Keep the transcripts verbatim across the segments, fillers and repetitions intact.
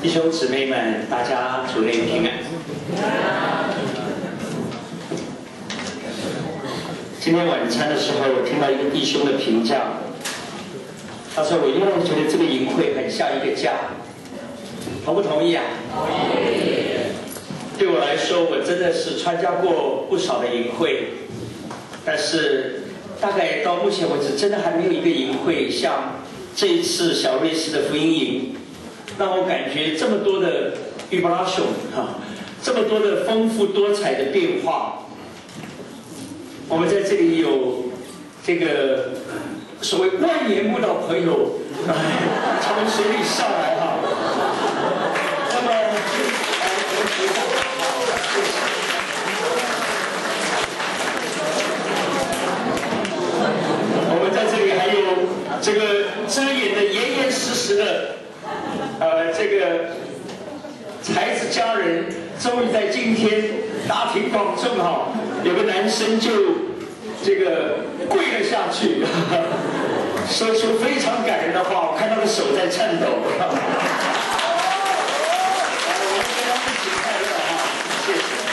弟兄姊妹们，大家主内平安。今天晚餐的时候，我听到一个弟兄的评价，他说：“我越来越觉得这个营会很像一个家。”同不同意啊？同意。对我来说，我真的是参加过不少的营会，但是大概到目前为止，真的还没有一个营会像这一次小瑞士的福音营，让我感觉这么多的预巴拉熊哈，这么多的丰富多彩的变化。我们在这里有这个所谓万年慕道朋友，从水里上来哈。那么，来我们学长，谢谢。我们在这里还有这个遮掩的严严实实的，呃，这个才子佳人，终于在今天大庭广众哈，有个男生就这个跪了下去，说出非常感人的话，我看他的手在颤抖。来，我们跟他一起快乐哈，谢谢。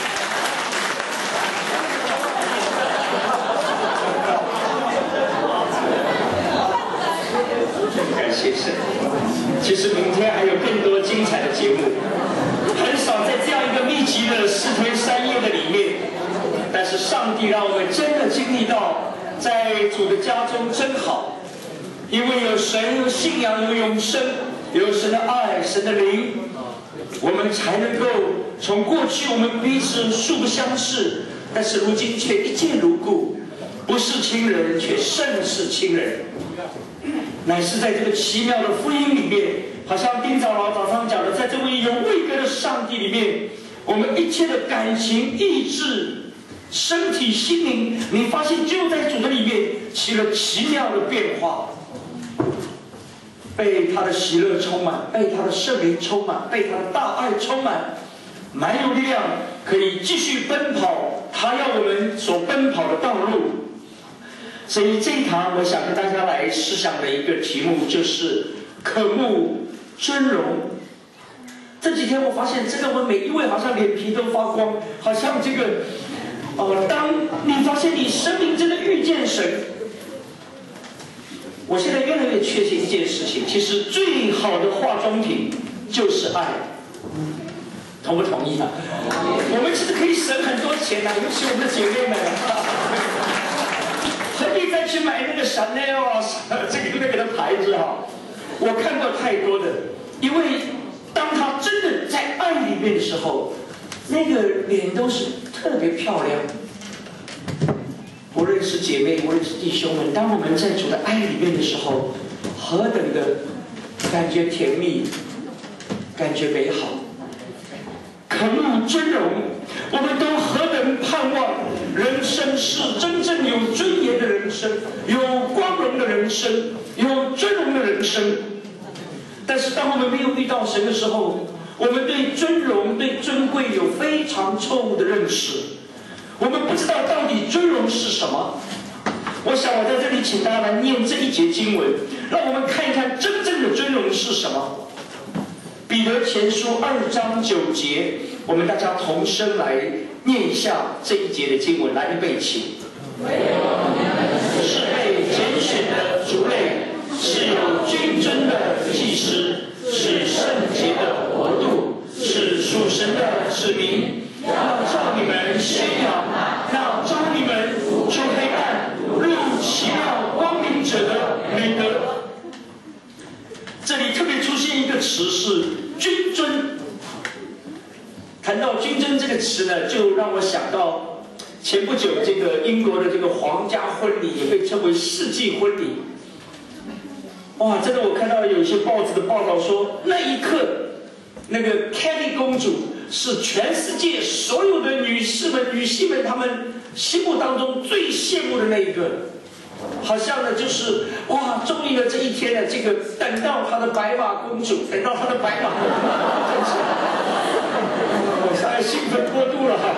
感谢神。其实明天还有更多精彩的节目，很少在这样一个密集的四天三夜的里面，但是上帝让我们真的经历到，在主的家中真好，因为有神，有信仰，有永生，有神的爱，神的灵，我们才能够从过去我们彼此素不相识，但是如今却一见如故，不是亲人，却胜似亲人。乃是在这个奇妙的福音里面，好像丁长老早上讲的，在这位有位格的上帝里面，我们一切的感情、意志、身体、心灵，你发现就在主的里面起了奇妙的变化，被他的喜乐充满，被他的圣灵充满，被他的大爱充满，蛮有力量，可以继续奔跑他要我们所奔跑的道路。所以这一堂我想跟大家来思想的一个题目就是渴慕尊荣。这几天我发现，这个我们每一位好像脸皮都发光，好像这个，呃，当你发现你生命真的遇见神，我现在越来越确信一件事情，其实最好的化妆品就是爱。同不同意啊？我们其实可以省很多钱啊，尤其我们的姐妹们啊。何必再去买那个 Chanel 啊，这个那个的牌子啊？我看过太多的，因为当他真的在爱里面的时候，那个脸都是特别漂亮。无论是姐妹，无论是弟兄们，当我们在主的爱里面的时候，何等的感觉甜蜜，感觉美好，渴慕尊荣，我们都何等盼望人生是真正有尊严的人生，有光荣的人生，有尊荣的人生。但是当我们没有遇到神的时候，我们对尊荣、对尊贵有非常错误的认识，我们不知道到底尊荣是什么。我想我在这里请大家来念这一节经文，让我们看一看真正的尊荣是什么。彼得前书二章九节，我们大家同声来念一下这一节的经文，来预备起。是被拣选的族类，是有君尊的祭司，是圣洁的国度，是属神的子民，要照你们宣扬那招你们出黑暗入奇妙光明者的美德。这里特别出现一个词是君尊。谈到君尊这个词呢，就让我想到前不久这个英国的这个皇家婚礼，也被称为世纪婚礼。哇，真的我看到有一些报纸的报道说，那一刻那个凯莉公主是全世界所有的女士们、女性们她们心目当中最羡慕的那一个。好像呢，就是哇，终于呢这一天呢，这个等到她的白马公主，等到她的白马公主，我现在兴奋过度了哈。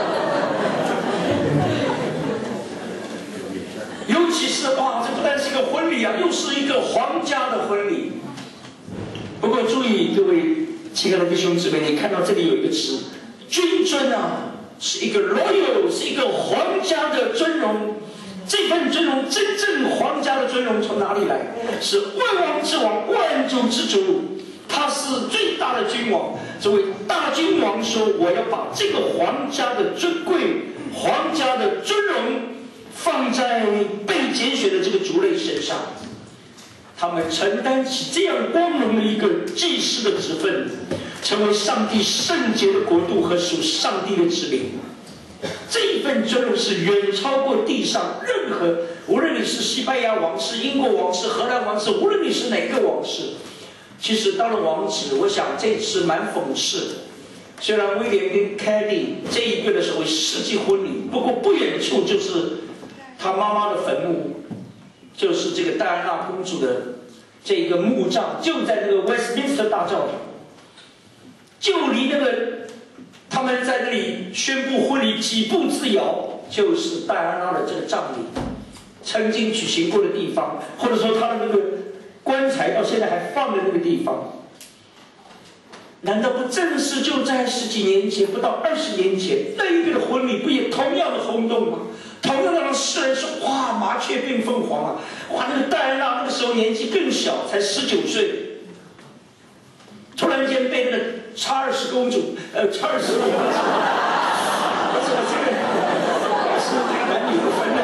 尤其是哇，这不但是一个婚礼啊，又是一个皇家的婚礼。不过注意各位亲爱的弟兄姊妹，你看到这里有一个词，君尊啊，是一个 royal， 是一个皇家的尊荣。这份尊荣，真正皇家的尊荣从哪里来？是万王之王，万主之主，他是最大的君王。这位大君王说：“我要把这个皇家的尊贵、皇家的尊荣放在被拣选的这个族类身上。”他们承担起这样光荣的一个祭司的职分，成为上帝圣洁的国度和属上帝的子民。这一份尊荣是远超过地上任何，无论你是西班牙王室、英国王室、荷兰王室，无论你是哪个王室，其实当了王子，我想这次蛮讽刺的。虽然威廉跟凯莉这一个的所谓世纪婚礼，不过不远处就是他妈妈的坟墓。就是这个戴安娜公主的这个墓葬，就在那个 Westminster 大教堂，就离那个他们在那里宣布婚礼几步之遥，就是戴安娜的这个葬礼曾经举行过的地方，或者说他的那个棺材到现在还放在那个地方。难道不正是就在十几年前，不到二十年前，那一个的婚礼不也同样的轰动吗？同样的让世人说：“哇，麻雀变凤凰啊！哇，那个戴安娜那个时候年纪更小，才十九岁，突然间被那个查尔斯公主，呃，查尔斯公主，不是这个，是这个男女不分的。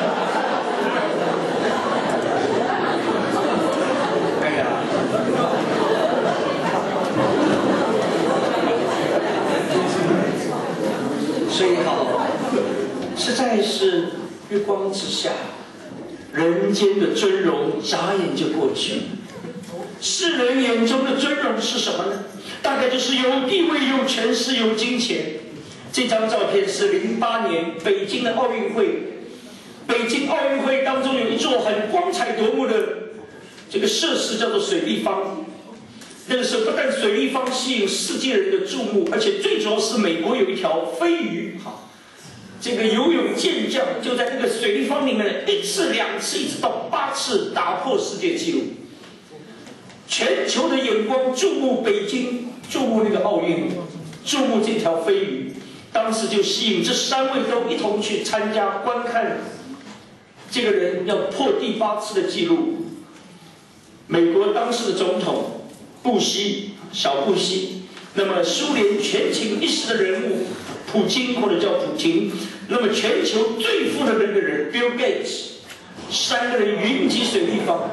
哎呀！”所以好，实在是日光之下，人间的尊荣眨眼就过去了。世人眼中的尊荣是什么呢？大概就是有地位、有权势、有金钱。这张照片是零八年北京的奥运会，北京奥运会当中有一座很光彩夺目的这个设施，叫做水立方。那个时候不但水立方吸引世界人的注目，而且最主要是美国有一条飞鱼，好，这个游泳健将就在那个水立方里面一次、两次，一直到八次打破世界纪录。全球的眼光注目北京，注目那个奥运，注目这条飞鱼。当时就吸引这三位都一同去参加观看，这个人要破第八次的纪录。美国当时的总统布希，小布希，那么苏联权倾一时的人物普京或者叫普京，那么全球最富的那个人 Bill Gates， 三个人云集水立方。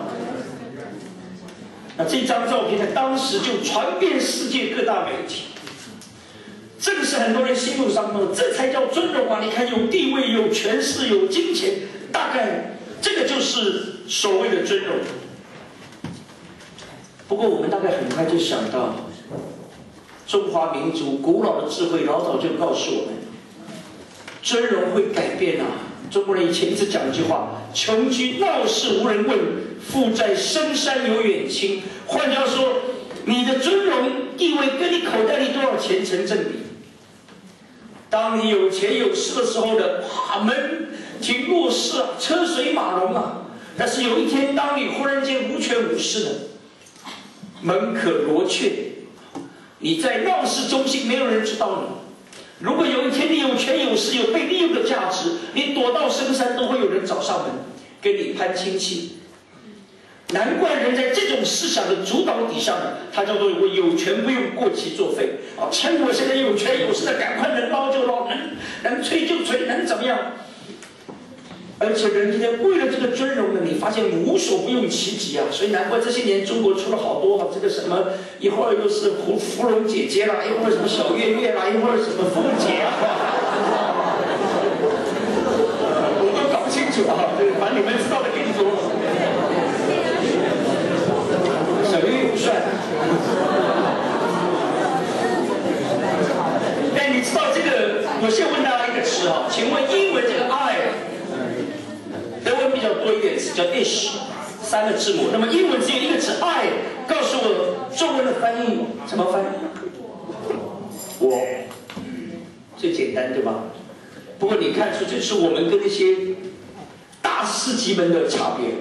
那这张照片在当时就传遍世界各大媒体，这个是很多人心目当中的，这才叫尊荣啊！你看，有地位、有权势、有金钱，大概这个就是所谓的尊荣。不过我们大概很快就想到，中华民族古老的智慧老早就告诉我们，尊荣会改变啊！中国人以前一直讲一句话：“穷居闹市无人问，富在深山有远亲。”换句话说，你的尊荣地位跟你口袋里多少钱成正比。当你有钱有势的时候的，哇，门庭若市啊，车水马龙啊。但是有一天，当你忽然间无权无势的，门可罗雀，你在闹市中心，没有人知道你。如果有一天你有权有势，有被利用的价值，你躲到深山都会有人找上门跟你攀亲戚。难怪人在这种思想的主导底下呢，他叫做我有权不用过期作废啊！趁我现在有权有势的，赶快能捞就捞，能能吹就吹，能怎么样？而且人家为了这个尊荣呢，你发现无所不用其极啊！所以难怪这些年中国出了好多啊，这个什么一会儿又是芙芙蓉姐姐啦，一会儿什么小月月啦，一会儿什么凤姐啊，我都搞不清楚啊！这个把你们知道的跟你说，小月月不算。哎，你知道这个？我先问大家一个词啊，请问英文这个 I？德文比较多一点词叫 ish， 三个字母。那么英文只有一个字 I， 告诉我中文的翻译怎么翻？我，最简单对吧？不过你看出这是我们跟那些大师级们的差别。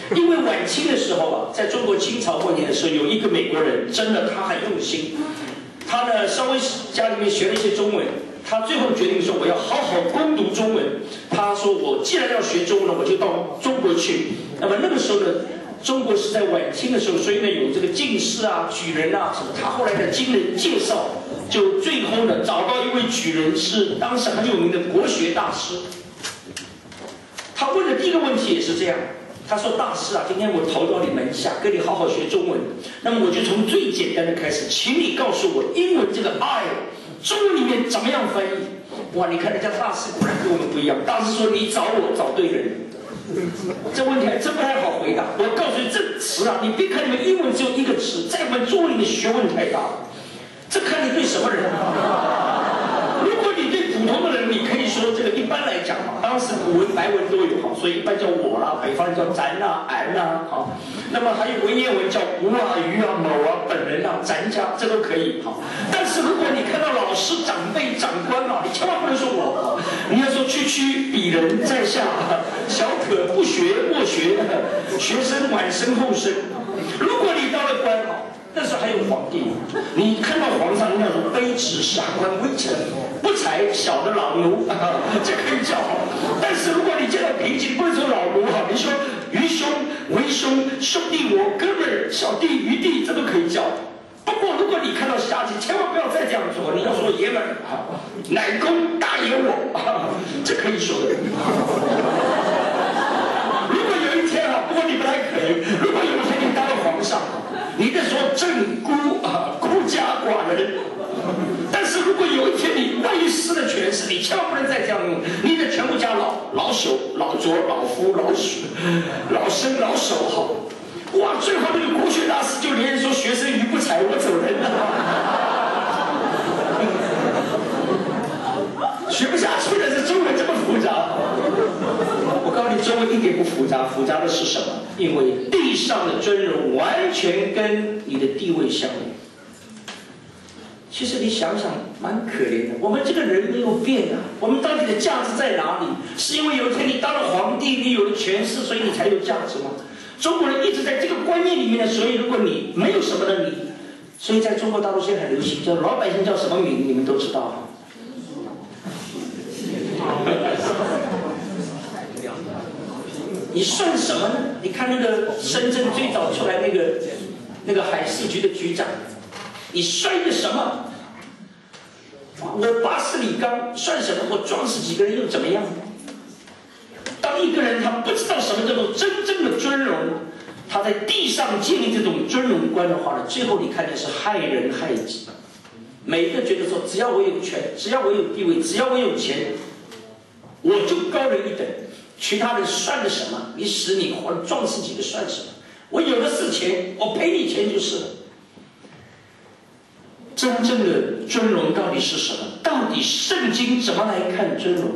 因为晚清的时候啊，在中国清朝末年的时候，有一个美国人，真的他很用心，他呢稍微家里面学了一些中文，他最后决定说我要好好攻读中文。他说我既然要学中文了，我就到中国去。那么那个时候呢，中国是在晚清的时候，所以呢有这个进士啊、举人啊什么。他后来的经人介绍，就最后呢找到一位举人，是当时很有名的国学大师。他问的第一个问题也是这样。他说：“大师啊，今天我投到你门下，跟你好好学中文。那么我就从最简单的开始，请你告诉我英文这个 I， 中文里面怎么样翻译？”哇，你看人家大师果然跟我们不一样。大师说：“你找我找对人。”这问题还真不太好回答。我告诉你，这词啊，你别看你们英文只有一个词，在我们中文里面学问太大了。这看你对什么人。如果你对普通的人，你可以说这个一般来讲嘛，当时古文白文都有哈，所以一般叫我啦，北方人叫咱呐、俺呐，好。那么还有文言文叫吾啊、鱼啊、某啊、本人啊、咱家，这都可以好。但是如果你看到老师、长辈、长官啊，你千万不能说我，你要说区区鄙人在下，小可不学莫学，学生晚生后生。如果你到了官好。那时候还有皇帝，你看到皇上那种卑职下官微臣，不才小的老奴，啊、这可以叫好。但是如果你见到平级，不能说老奴哈，你说愚兄、为兄、兄弟我、哥们儿、小弟、余弟，这都可以叫。不过如果你看到下级，千万不要再这样做，你要说爷们儿，乃公大爷我，啊、这可以说的。如果有一天啊，不过你不太可以，如果有一天你当了皇上。你得说正孤啊，孤家寡人。但是如果有一天你万一失了权势，你千万不能再这样用，你得全部加老老朽、老拙、老夫、老鼠、老生、老手好。哇，最后那个国学大师就连说学生愚不才，我走人了。学不下去了，这中文这么复杂。我告诉你，中文一点不复杂，复杂的是什么？因为地上的尊荣完全跟你的地位相连。其实你想想，蛮可怜的。我们这个人没有变啊，我们到底的价值在哪里？是因为有一天你当了皇帝，你有了权势，所以你才有价值吗？中国人一直在这个观念里面的，所以如果你没有什么的你，所以在中国大陆现在很流行，叫老百姓叫什么名，你们都知道啊。你算什么呢？你看那个深圳最早出来那个那个海事局的局长，你算一个什么？我八十里钢算什么？我撞死几个人又怎么样？当一个人他不知道什么叫做真正的尊荣，他在地上建立这种尊荣观的话呢，最后你看见是害人害己。每一个觉得说，只要我有权，只要我有地位，只要我有钱，我就高人一等。其他人算个什么？你死你活，撞死几个算什么？我有的是钱，我赔你钱就是了。真正的尊荣到底是什么？到底圣经怎么来看尊荣？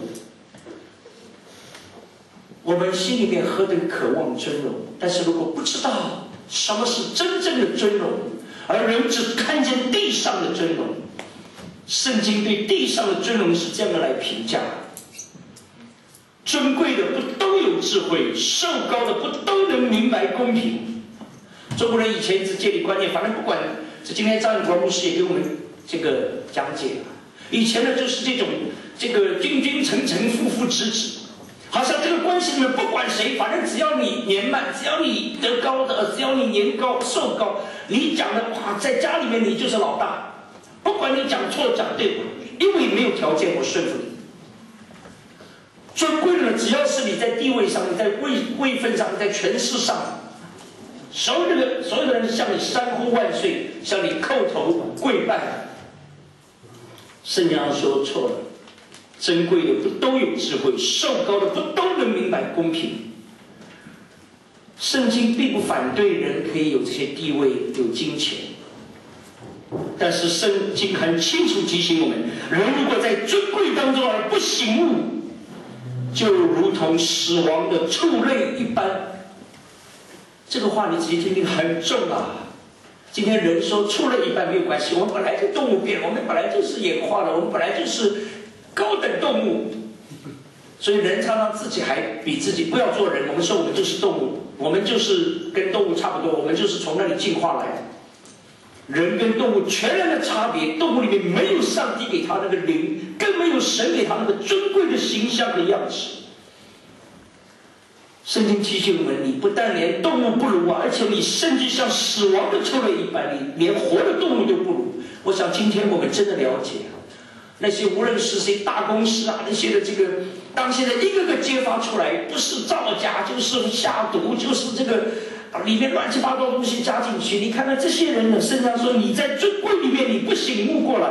我们心里面何等渴望尊荣，但是如果不知道什么是真正的尊荣，而人只看见地上的尊荣，圣经对地上的尊荣是这样的来评价：尊贵的不都有智慧，受高的不都能明白公平。中国人以前一直建立观念，反正不管，这今天张永国牧师也给我们这个讲解了。以前呢就是这种这个君君臣臣父父子子，好像这个关系里面不管谁，反正只要你年迈，只要你得高的，只要你年高寿高，你讲的话在家里面你就是老大，不管你讲错讲对，因为没有条件我顺服你。尊贵的，只要是你在地位上，你在位位分上，你在权势上，所有的所有的人向你三呼万岁，向你叩头跪拜。圣经上说错了，珍贵的不都有智慧，受高的不都能明白公平。圣经并不反对人可以有这些地位，有金钱，但是圣经很清楚提醒我们，人如果在尊贵当中而不醒悟，就如同死亡的畜类一般。这个话你仔细听听，很重啊。今天人说畜类一般没有关系，我们本来就动物变，我们本来就是演化的，我们本来就是高等动物。 所以人常常自己还比自己不要做人，我们说我们就是动物，我们就是跟动物差不多，我们就是从那里进化来的。人跟动物全然的差别，动物里面没有上帝给他那个灵，更没有神给他那个尊贵的形象和样式。圣经提醒我们，你不但连动物不如啊，而且你甚至像死亡的畜类一般，你连活的动物都不如。我想今天我们真的了解那些无论是些大公司啊，那些的这个，当现在一个个揭发出来，不是造假就是下毒，就是这个里面乱七八糟的东西加进去，你看看这些人呢，圣经说你在尊贵里面你不醒悟过来，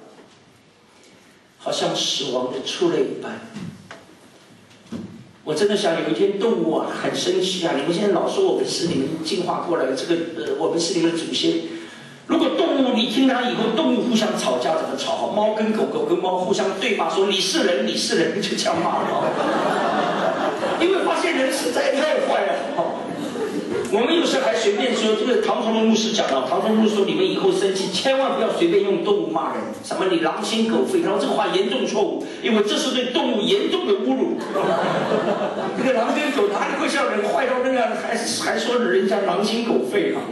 好像死亡的畜类一般。我真的想有一天动物啊很生气啊！你们现在老说我们是你们进化过来的，这个呃我们是你们的祖先。如果动物你听它以后动物互相吵架怎么吵？好，猫跟狗，狗跟猫互相对骂说你是人你是人，就这样骂了。因为发现人实在太坏了。我们有时还随便说，这个唐崇荣牧师讲了，唐崇荣牧师说你们以后生气千万不要随便用动物骂人，什么你狼心狗肺，然后这个话严重错误，因为这是对动物严重的侮辱。这个狼跟狗哪里会像人坏到那样，还还说人家狼心狗肺啊？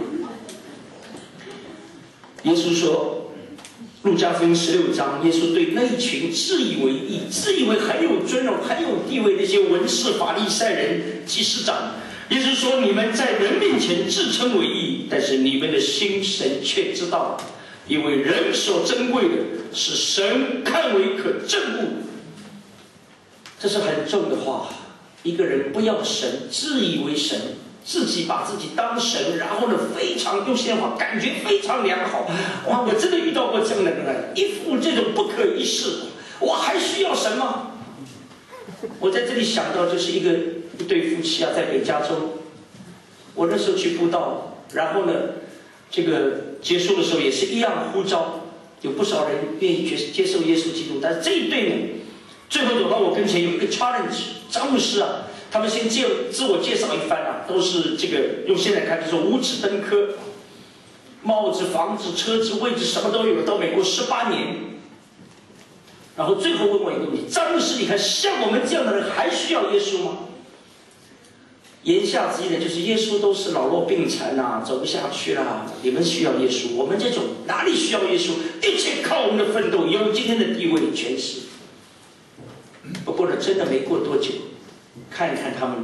耶稣说，路加福音十六章，耶稣对那一群自以为义、自以为很有尊荣、很有地位的那些文士、法利赛人、祭司长。也就是说，你们在人面前自称为义，但是你们的心神却知道，因为人所珍贵的是神看为可憎恶。这是很重的话。一个人不要神，自以为神，自己把自己当神，然后呢，非常用现在话，感觉非常良好。哇，我真的遇到过这样的人，一副这种不可一世，我还需要神吗？我在这里想到就是一个。一对夫妻啊，在北加州，我那时候去布道，然后呢，这个结束的时候也是一样呼召，有不少人愿意接接受耶稣基督，但是这一对呢，最后走到我跟前有一个 challenge， 张牧师啊，他们先介自我介绍一番啊，都是这个用现在看就是五子登科，帽子、房子、车子、位置什么都有，到美国十八年，然后最后问我一个问题：张牧师，你看像我们这样的人还需要耶稣吗？言下之意呢，就是耶稣都是老弱病残啊，走不下去啦。你们需要耶稣，我们这种哪里需要耶稣？一切靠我们的奋斗，有今天的地位、权势。不过呢，真的没过多久，看一看他们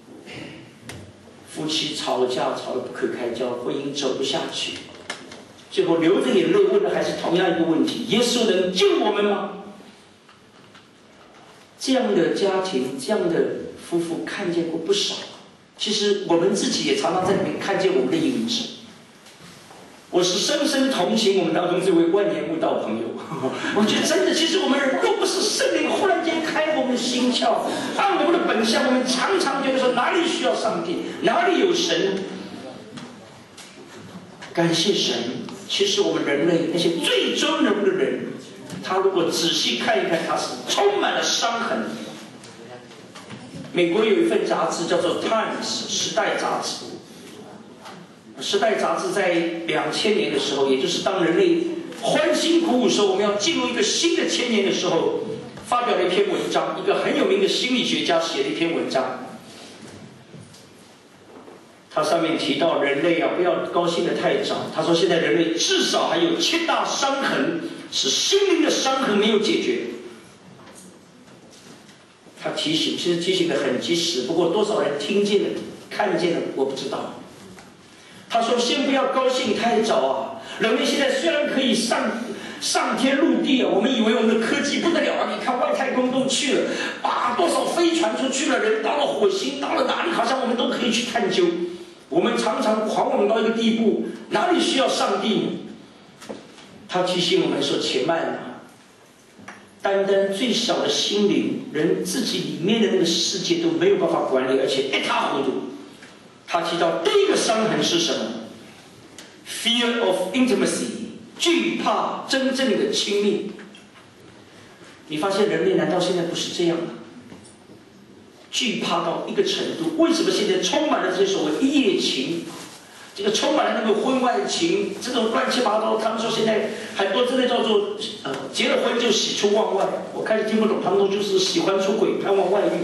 夫妻吵架，吵得不可开交，婚姻走不下去，最后流着眼泪问的还是同样一个问题：耶稣能救我们吗？这样的家庭，这样的夫妇看见过不少。其实我们自己也常常在里面看见我们的影子。我是深深同情我们当中这位万年悟道朋友。我觉得真的，其实我们若不是圣灵忽然间开我们的心窍，按我们的本相，我们常常觉得说哪里需要上帝，哪里有神。感谢神，其实我们人类那些最尊荣的人，他如果仔细看一看，他是充满了伤痕。美国有一份杂志叫做《Times》时代杂志，时代杂志在两千年的时候，也就是当人类欢欣鼓舞说我们要进入一个新的千年的时候，发表了一篇文章，一个很有名的心理学家写的一篇文章。他上面提到人类啊，不要高兴得太早。他说现在人类至少还有七大伤痕，是心灵的伤痕没有解决。他提醒，其实提醒的很及时，不过多少人听见了、看见了，我不知道。他说：“先不要高兴太早啊！人类现在虽然可以上上天入地啊，我们以为我们的科技不得了啊！你看外太空都去了，把多少飞船出去了，人到了火星，到了哪里，好像我们都可以去探究。我们常常狂妄到一个地步，哪里需要上帝呢？”他提醒我们说：“且慢啊！单单最小的心灵，人自己里面的那个世界都没有办法管理，而且一塌糊涂。”他提到第一个伤痕是什么 ？Fear of intimacy， 惧怕真正的亲密。你发现人类难道现在不是这样吗？惧怕到一个程度，为什么现在充满了这些所谓一夜情？这个充满了那个婚外情，这种乱七八糟。他们说现在很多真的叫做呃结了婚就喜出望外，我开始听不懂，他们都就是喜欢出轨，盼望外遇。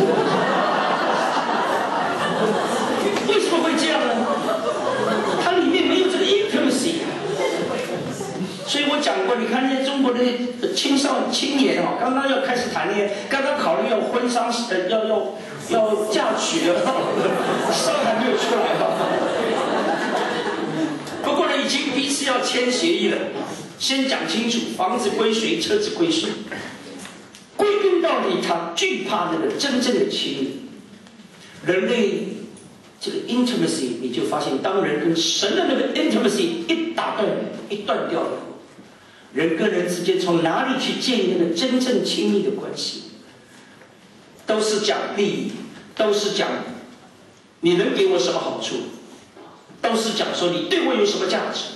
为什么会这样呢？它里面没有这个 intimacy。所以我讲过，你看那些中国的青少青年啊，刚刚要开始谈恋爱，刚刚考虑要婚丧呃要要要嫁娶了，伤还没有出来吧。不过呢，已经彼此要签协议了，先讲清楚房子归谁，车子归谁。归根到底，他惧怕那个真正的亲密。人类这个 intimacy， 你就发现，当人跟神的那个 intimacy 一打断、一断掉了，人跟人之间从哪里去建立那个真正亲密的关系？都是讲利益，都是讲你能给我什么好处，都是讲说你对我有什么价值。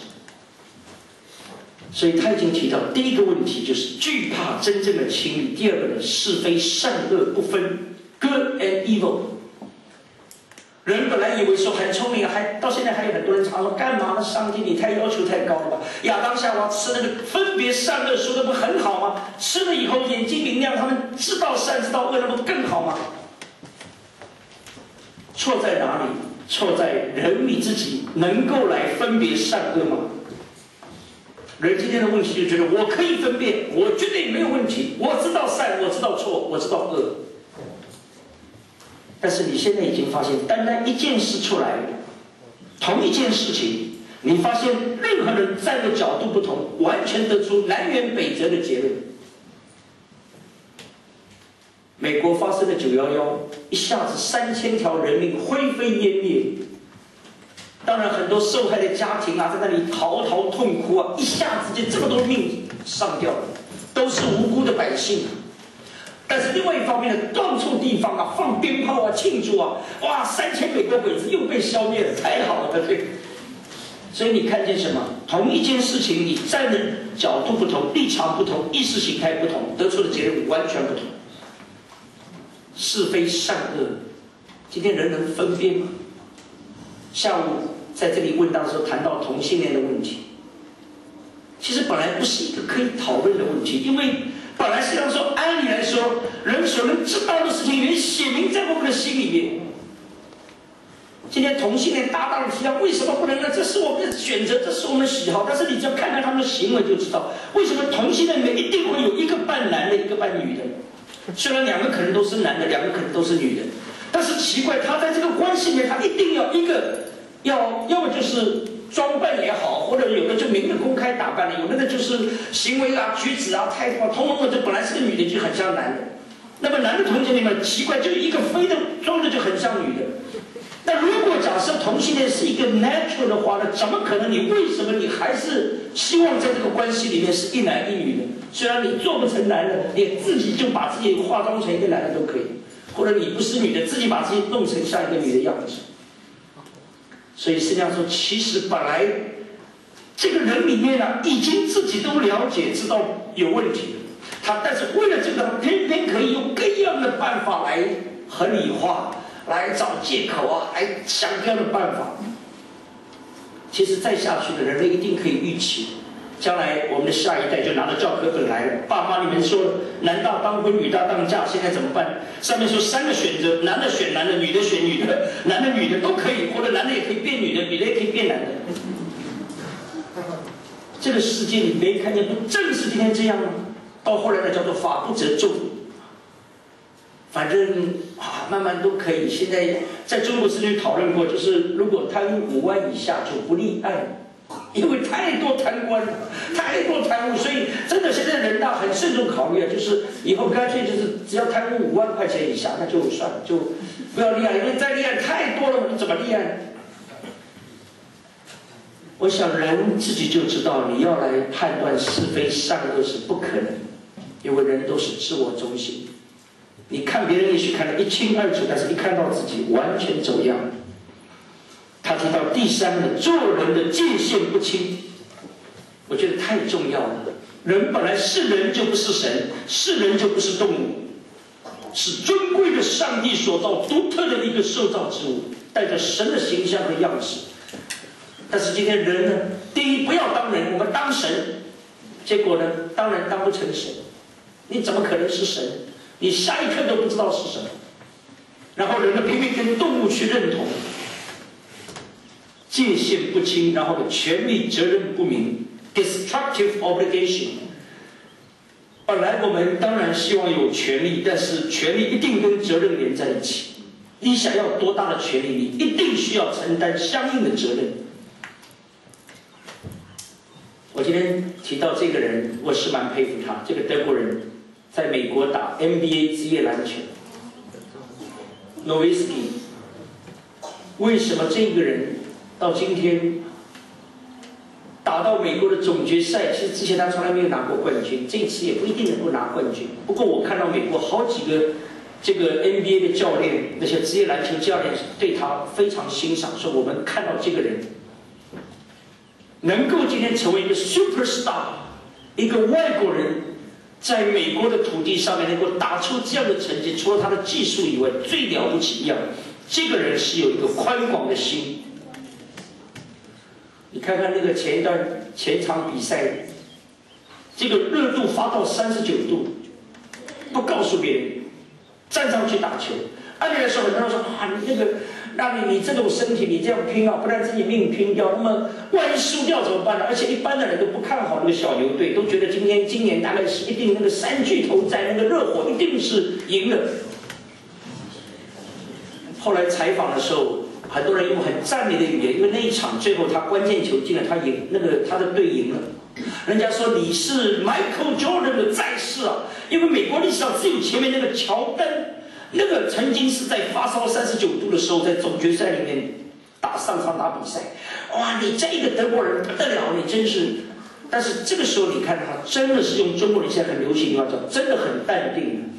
所以他已经提到，第一个问题就是惧怕真正的亲密；第二个呢，是非善恶不分 ，good and evil。人本来以为说很聪明，还到现在还有很多人常说干嘛呢？上帝你太要求太高了吧？亚当夏娃吃那个分别善恶树，那不很好吗？吃了以后眼睛明亮，他们知道善知道恶，那不更好吗？错在哪里？错在人你自己能够来分别善恶吗？人今天的问题就觉得我可以分辨，我绝对没有问题，我知道善，我知道错，我知道恶。但是你现在已经发现，单单一件事出来，同一件事情，你发现任何人站的角度不同，完全得出南辕北辙的结论。美国发生的九一一，一下子三千条人命灰飞烟灭。当然，很多受害的家庭啊，在那里嚎啕痛哭啊，一下子就这么多命上吊了，都是无辜的百姓。但是另外一方面呢，到处地方啊放鞭炮啊庆祝啊，哇，三千美国鬼子又被消灭了，太好了，对不对？所以你看见什么？同一件事情，你站的角度不同，立场不同，意识形态不同，得出的结论完全不同。是非善恶，今天人能分辨吗？下午在这里问答的时候谈到同性恋的问题，其实本来不是一个可以讨论的问题，因为本来实际上说，按理来说，人所能知道的事情，已经写明在我们的心里面。今天同性恋大大的提到，为什么不能呢？这是我们的选择，这是我们的喜好。但是你只要看看他们的行为就知道，为什么同性恋里面一定会有一个扮男的，一个扮女的。虽然两个可能都是男的，两个可能都是女的，但是奇怪，他在这个关系里面，他一定要一个要要么就是装扮也好，或者有的就明着公开打扮了，有的呢就是行为啊、举止啊、态度啊，通通的，这本来是个女的就很像男的。那么男的同性恋里面奇怪，就一个非的装的就很像女的。那如果假设同性恋是一个 natural 的话呢，怎么可能？你为什么你还是希望在这个关系里面是一男一女的？虽然你做不成男的，你自己就把自己化妆成一个男的都可以，或者你不是女的，自己把自己弄成像一个女的样子。所以实际上说，其实本来这个人里面呢，已经自己都了解，知道有问题了。他但是为了这个，偏偏可以用各样的办法来合理化，来找借口啊，来想各样的办法。其实再下去的人类一定可以预期，将来我们的下一代就拿着教科本来了。爸妈你们说男大当婚，女大当嫁，现在怎么办？上面说三个选择，男的选男的，女的选女的，男的女的都可以，或者男的也可以变女的，女的也可以变男的。这个世界你没看见，不正是今天这样吗？到后来呢，叫做法不责众。反正啊，慢慢都可以。现在在中国曾经讨论过，就是如果贪污五万以下就不立案，因为太多贪官了，太多贪污，所以真的现在人大很慎重考虑啊，就是以后干脆就是只要贪污五万块钱以下，那就算了，就不要立案，因为再立案太多了嘛，你怎么立案？我想人自己就知道，你要来判断是非善恶是不可能，因为人都是自我中心。你看别人也许看得一清二楚，但是一看到自己完全走样。他提到第三个，做人的界限不清，我觉得太重要了。人本来是人就不是神，是人就不是动物，是尊贵的上帝所造独特的一个受造之物，带着神的形象和样式。但是今天人呢，第一不要当人，我们当神， 结果呢，当然当不成神，你怎么可能是神？你下一刻都不知道是什么。然后人呢拼命跟动物去认同，界限不清，然后呢权利责任不明 ，destructive obligation。本来我们当然希望有权利，但是权利一定跟责任连在一起。你想要多大的权利，你一定需要承担相应的责任。我今天提到这个人，我是蛮佩服他。这个德国人在美国打 N B A 职业篮球 ，Nowitzki。为什么这个人到今天打到美国的总决赛？其实之前他从来没有拿过冠军，这次也不一定能够拿冠军。不过我看到美国好几个这个 N B A 的教练，那些职业篮球教练对他非常欣赏，说我们看到这个人能够今天成为一个 superstar， 一个外国人在美国的土地上面能够打出这样的成绩，除了他的技术以外，最了不起一样，这个人是有一个宽广的心。你看看那个前一段前场比赛，这个热度发到三十九度，不告诉别人，站上去打球。按理来说，很多人说啊，你那个，那你你这种身体，你这样拼啊，不然自己命拼掉，那么万一输掉怎么办呢？而且一般的人都不看好那个小牛队，都觉得今天今年大概是一定那个三巨头在，那个热火一定是赢的。后来采访的时候，很多人用很赞美的语言，因为那一场最后他关键球进了，他赢，那个他的队赢了。人家说你是 Michael Jordan 的再世啊，因为美国历史上只有前面那个乔丹，那个曾经是在发烧三十九度的时候，在总决赛里面打上场打比赛，哇，你这个德国人不得了，你真是。但是这个时候你看他真的是用中国人现在很流行的话叫，真的很淡定。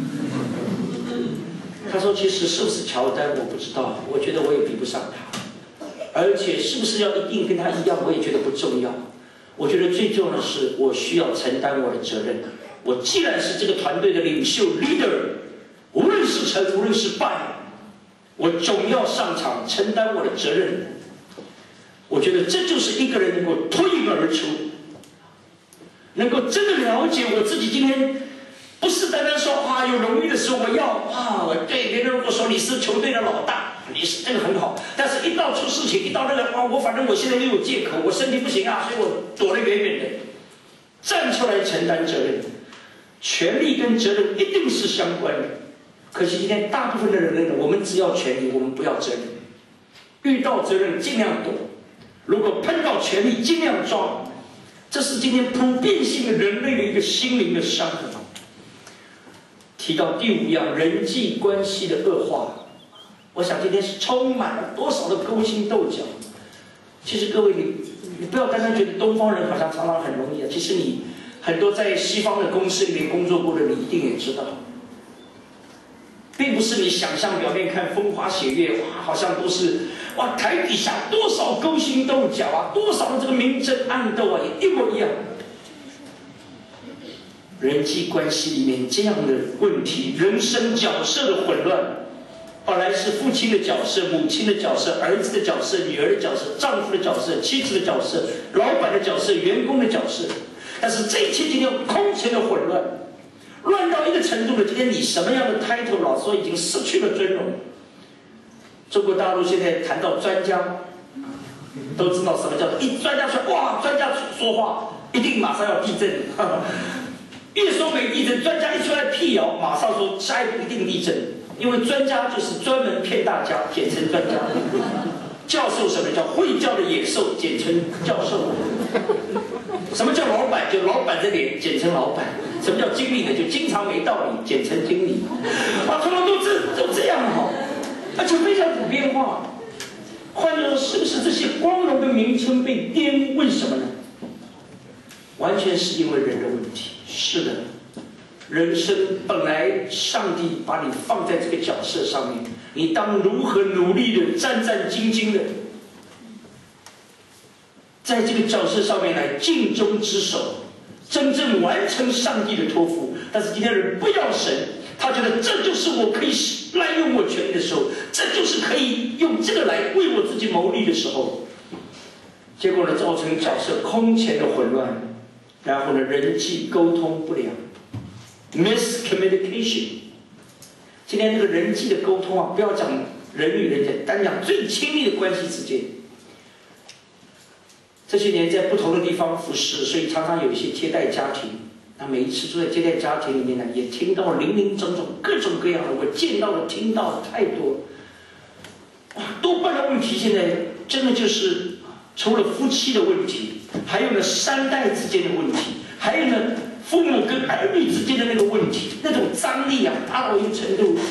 他说：“其实是不是乔丹我不知道，我觉得我也比不上他，而且是不是要一定跟他一样，我也觉得不重要。我觉得最重要的是，我需要承担我的责任。我既然是这个团队的领袖 leader， 无论是成无论是败，我总要上场承担我的责任。我觉得这就是一个人能够脱颖而出，能够真的了解我自己今天。”不是单单说啊，有荣誉的时候我要啊，我对别人如果说你是球队的老大，你是这个很好，但是一到出事情，一到那个啊，我反正我现在又有借口，我身体不行啊，所以我躲得远远的，站出来承担责任。权利跟责任一定是相关的，可惜今天大部分的人呢，我们只要权利，我们不要责任。遇到责任尽量躲，如果碰到权利尽量抓，这是今天普遍性的人类的一个心灵的伤痕。提到第五样，人际关系的恶化，我想今天是充满了多少的勾心斗角。其实各位，你你不要单单觉得东方人好像常常很容易啊，其实你很多在西方的公司里面工作过的，你一定也知道，并不是你想象表面看风花雪月，哇，好像都是哇台底下多少勾心斗角啊，多少的这个明争暗斗啊，也一模一样。人际关系里面这样的问题，人生角色的混乱，本来是父亲的角色、母亲的角色、儿子的角色、女儿的角色、丈夫的角色、妻子的角色、老板的角色、员工的角色，但是这一切今天空前的混乱，乱到一个程度了。今天你什么样的 title， 老实说已经失去了尊荣。中国大陆现在谈到专家，都知道什么叫一专家说哇，专家说话一定马上要地震。越说没地震，专家一出来辟谣，马上说下一步一定地震，因为专家就是专门骗大家，简称专家。教授什么叫会教的野兽，简称教授。什么叫老板？就老板的脸，简称老板。什么叫经理呢？就经常没道理，简称经理。啊，通通都这都这样哈，而且非常普遍化。换句话说，是不是这些光荣的名称被玷污？为什么呢？完全是因为人的问题。是的，人生本来上帝把你放在这个角色上面，你当如何努力的、战战兢兢的，在这个角色上面来尽忠职守，真正完成上帝的托付。但是今天人不要神，他觉得这就是我可以滥用我权力的时候，这就是可以用这个来为我自己谋利的时候，结果呢，造成角色空前的混乱。 然后呢，人际沟通不良 ，miscommunication。今天这个人际的沟通啊，不要讲人与人间，单讲最亲密的关系之间。这些年在不同的地方服侍，所以常常有一些接待家庭。那每一次住在接待家庭里面呢，也听到林林总总各种各样的，我见到的、听到的太多。哇，多半的问题现在真的就是除了夫妻的问题，还有呢三代之间的问题，还有呢父母跟儿女之间的那个问题，那种张力啊，大到一个程度。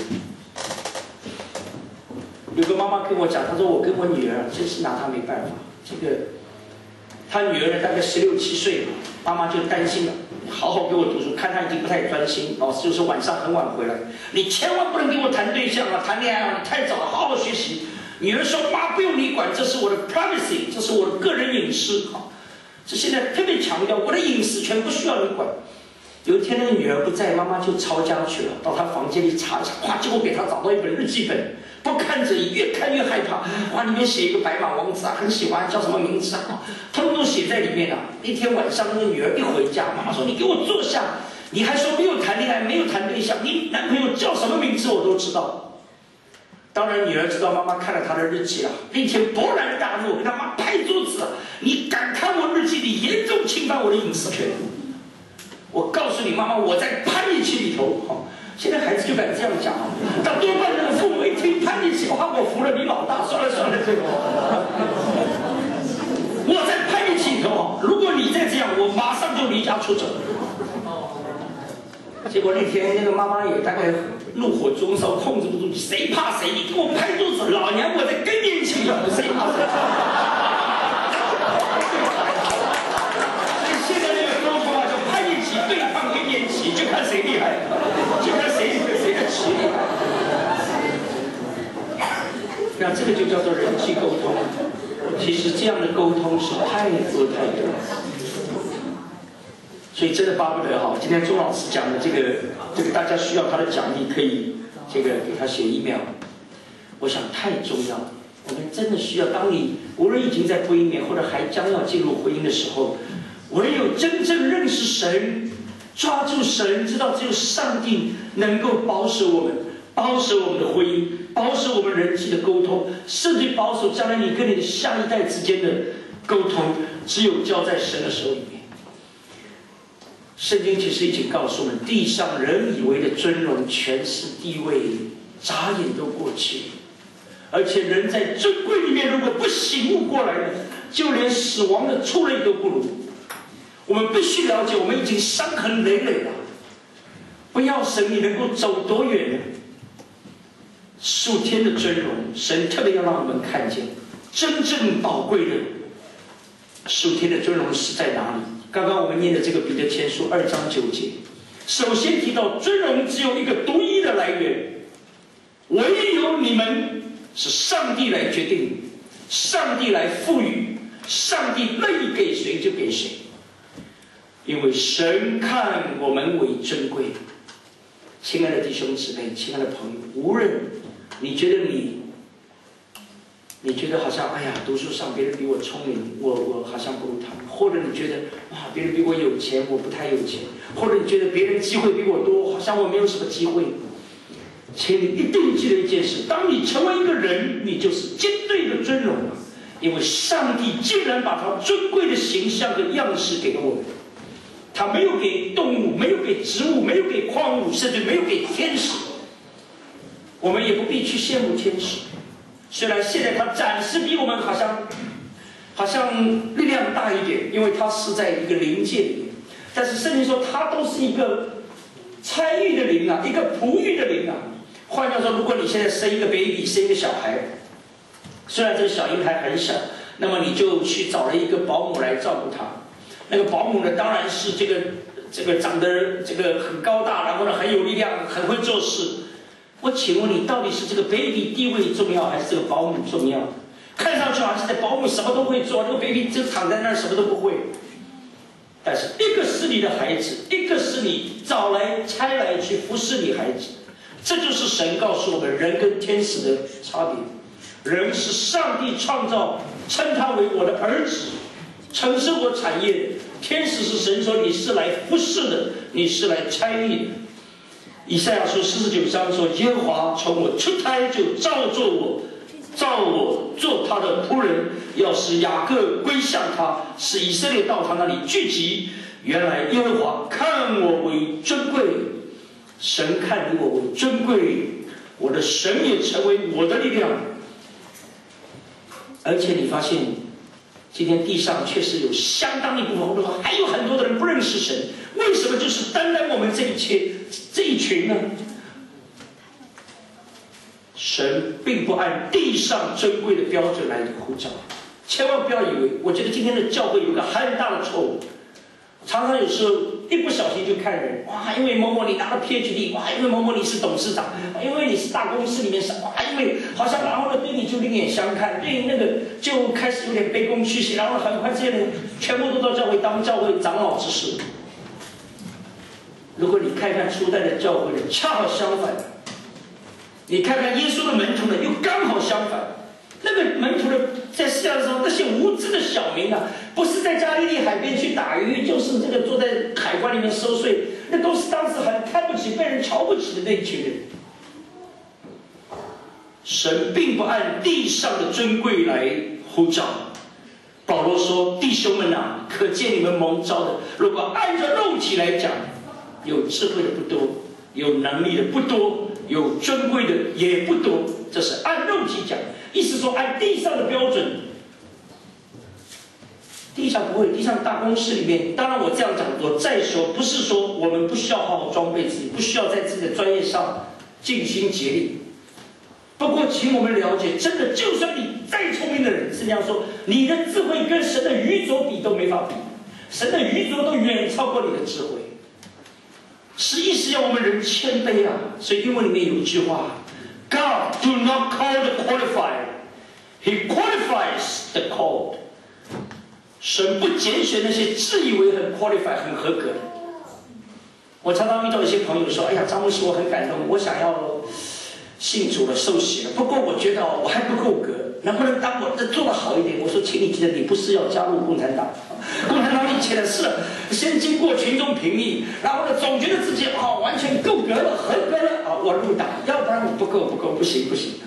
有个妈妈跟我讲，她说我跟我女儿真是拿她没办法。这个她女儿呢大概十六七岁，妈妈就担心了，好好给我读书，看她已经不太专心，老师就说晚上很晚回来，你千万不能给我谈对象啊，谈恋爱啊，你太早了，好好学习。女儿说妈不用你管，这是我的 privacy， 这是我的个人隐私。好，这现在特别强调我的隐私权不需要你管。有一天那个女儿不在，妈妈就抄家去了，到她房间里查一查，哇，结果给她找到一本日记本，不看则已，越看越害怕。哇，里面写一个白马王子啊，很喜欢，叫什么名字啊？通通都写在里面啊。那天晚上那个女儿一回家，妈妈说你给我坐下，你还说没有谈恋爱，没有谈对象，你男朋友叫什么名字我都知道。当然，女儿知道妈妈看了她的日记了。那天勃然大怒，跟她妈拍桌子：“你敢看我日记，你严重侵犯我的隐私权！我告诉你，妈妈，我在叛逆期里头。”好，现在孩子就敢这样讲啊。但多半的父母一听叛逆期，哇，我服了，你老大，算了算了，这个。我在叛逆期里头，如果你再这样，我马上就离家出走。结果那天那个妈妈也大概怒火中烧，控制不住，谁怕谁？你给我拍桌子！老娘我在更年期了，谁怕谁？所以现在那个沟通啊，就叛逆期对抗更年期，就看谁厉害，就看谁谁的气厉害。那这个就叫做人际沟通。其实这样的沟通是太多太多。所以真的巴不得哈，今天钟老师讲的这个，这个大家需要他的奖励，可以这个给他写 email。我想太重要了，我们真的需要。当你无论已经在婚姻里面，或者还将要进入婚姻的时候，唯有真正认识神，抓住神，知道只有上帝能够保守我们，保守我们的婚姻，保守我们人际的沟通，甚至保守将来你跟你的下一代之间的沟通，只有交在神的手里面。圣经其实已经告诉我们，地上人以为的尊荣、权势、地位，眨眼都过去了。而且人在尊贵里面，如果不醒悟过来呢，就连死亡的畜类都不如。我们必须了解，我们已经伤痕累累了。不要神，你能够走多远呢？属天的尊荣，神特别要让我们看见，真正宝贵的属天的尊荣是在哪里？刚刚我们念的这个彼得前书二章九节，首先提到尊荣只有一个独一的来源，唯有你们是上帝来决定，上帝来赋予，上帝乐意给谁就给谁，因为神看我们为尊贵。亲爱的弟兄姊妹，亲爱的朋友，无论你觉得你你觉得好像哎呀，读书上别人比我聪明，我我好像不如他们，或者你觉得哇，别人比我有钱，我不太有钱，或者你觉得别人机会比我多，好像我没有什么机会。请你一定记得一件事：当你成为一个人，你就是绝对的尊荣了，因为上帝竟然把他尊贵的形象和样式给了我们。他没有给动物，没有给植物，没有给矿物，甚至没有给天使。我们也不必去羡慕天使。虽然现在他暂时比我们好像好像力量大一点，因为他是在一个灵界里面，但是圣经说他都是一个参与的灵啊，一个璞玉的灵啊。换句话说，如果你现在生一个 baby， 生一个小孩，虽然这个小婴孩很小，那么你就去找了一个保姆来照顾他。那个保姆呢，当然是这个这个长得这个很高大，然后呢很有力量，很会做事。我请问你，到底是这个 baby 地位重要，还是这个保姆重要？看上去好像现在保姆什么都会做，那个 baby 就躺在那儿什么都不会。但是一个是你的孩子，一个是你找来差来去服侍你孩子。这就是神告诉我们人跟天使的差别。人是上帝创造，称他为我的儿子，承受我产业， 天使是神说你是来服侍的，你是来差役的。以赛亚书四十九章说，耶和华从我出胎就造作我，造我做他的仆人，要使雅各归向他，使以色列到他那里聚集。原来耶和华看我为尊贵，神看我为尊贵，我的神也成为我的力量。而且你发现，今天地上确实有相当一部分，或者说还有很多的人不认识神。为什么？就是单单我们这一切这一群呢？神并不按地上尊贵的标准来呼召，千万不要以为。我觉得今天的教会有个很大的错误，常常有时候一不小心就看人，哇，因为某某你拿了 P H D， 哇，因为某某你是董事长，因为你是大公司里面是，哇，因为好像然后呢对你就另眼相看，对那个就开始有点卑躬屈膝，然后很快这些人全部都到教会当教会长老之事。如果你看看初代的教会呢，恰好相反。你看看耶稣的门徒呢，又刚好相反。那个门徒的在世上的时候，那些无知的小民啊，不是在加利利海边去打鱼，就是这个坐在海关里面收税，那都是当时很看不起、被人瞧不起的那一群人。神并不按地上的尊贵来呼召。保罗说：“弟兄们啊，可见你们蒙召的，如果按照肉体来讲，有智慧的不多，有能力的不多，有尊贵的也不多。这是按肉体讲，意思说按地上的标准。地上不会，地上大公司里面，当然我这样讲，我再说，不是说我们不需要好好装备自己，不需要在自己的专业上尽心竭力。不过，请我们了解，真的，就算你再聪明的人，是这样说，你的智慧跟神的愚拙比都没法比，神的愚拙都远超过你的智慧。是意思要我们人谦卑啊，所以英文里面有一句话 ：“God do not call the qualified, He qualifies the called。”神不拣选那些自以为很 qualified 很合格的。我常常遇到一些朋友说：“哎呀，张牧师，我很感动，我想要信主了，受洗了。不过我觉得我还不够格，能不能当我做得好一点？”我说：“请你记得，你不是要加入共产党。共产党以前的是先经过群众评议，然后呢，总觉得自己啊、哦、完全够格了、合格了啊、哦，我入党，要不然我不够、不够、不行、不行。”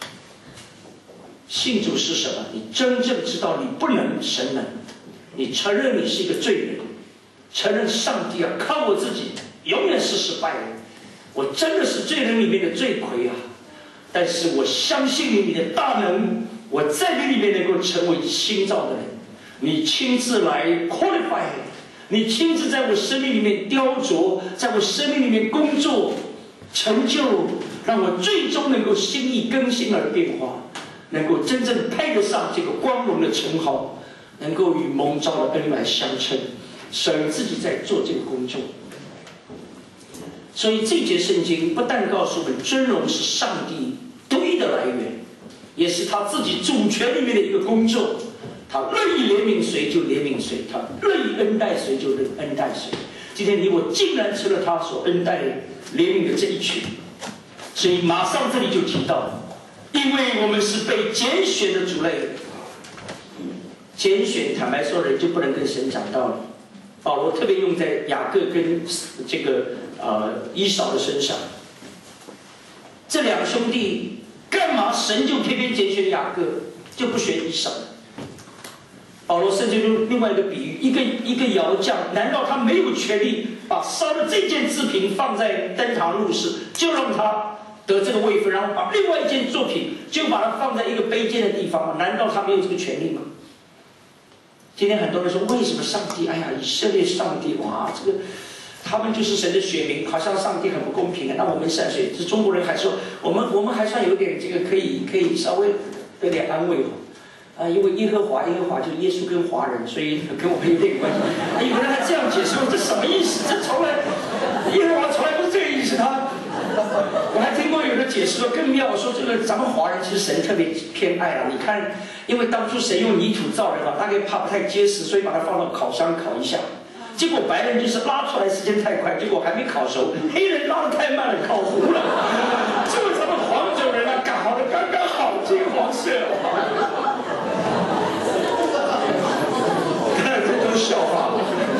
信主是什么？你真正知道你不能，神能。你承认你是一个罪人，承认上帝啊，靠我自己永远是失败人。我真的是罪人里面的罪魁啊！但是我相信你，你的大能，我在你里面能够成为新造的人。你亲自来 qualify， 你亲自在我生命里面雕琢，在我生命里面工作，成就，让我最终能够心意更新而变化，能够真正配得上这个光荣的称号，能够与蒙召的恩来相称。神自己在做这个工作。所以这节圣经不但告诉我们尊荣是上帝独一的来源，也是他自己主权里面的一个工作。他乐意怜悯谁就怜悯谁，他乐意恩待谁就恩待谁。今天你我竟然成了他所恩待怜悯的这一群。所以马上这里就提到了，因为我们是被拣选的族类。拣选，坦白说，人就不能跟神讲道理。保罗特别用在雅各跟这个呃以扫的身上。这两兄弟干嘛神就偏偏拣选雅各，就不选以扫？保罗甚至用另外一个比喻，一个一个窑匠，难道他没有权利把烧的这件制品放在登堂入室，就让他得这个位分，然后把另外一件作品就把它放在一个卑贱的地方吗？难道他没有这个权利吗？今天很多人说，为什么上帝？哎呀，以色列上帝，哇，这个他们就是神的选民，好像上帝很不公平啊。那我们山水，这中国人还说，我们我们还算有点这个可以可以稍微有点安慰啊，因为耶和华耶和华就是耶稣跟华人，所以跟我们有点关系。啊，有人还这样解释，这什么意思？这从来耶和华从来不是这个意思，他。我还听过有人解释说更妙，说这个咱们华人其实神特别偏爱啊。你看，因为当初神用泥土造人嘛，大概怕不太结实，所以把它放到烤箱烤一下。结果白人就是拉出来时间太快，结果还没烤熟；黑人拉得太慢了，烤糊了。就咱们黄种人啊，烤的刚刚好，金黄色。看这种笑话。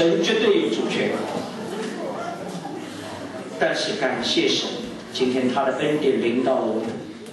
神绝对有主权。但是感谢神，今天他的恩典临到了我们。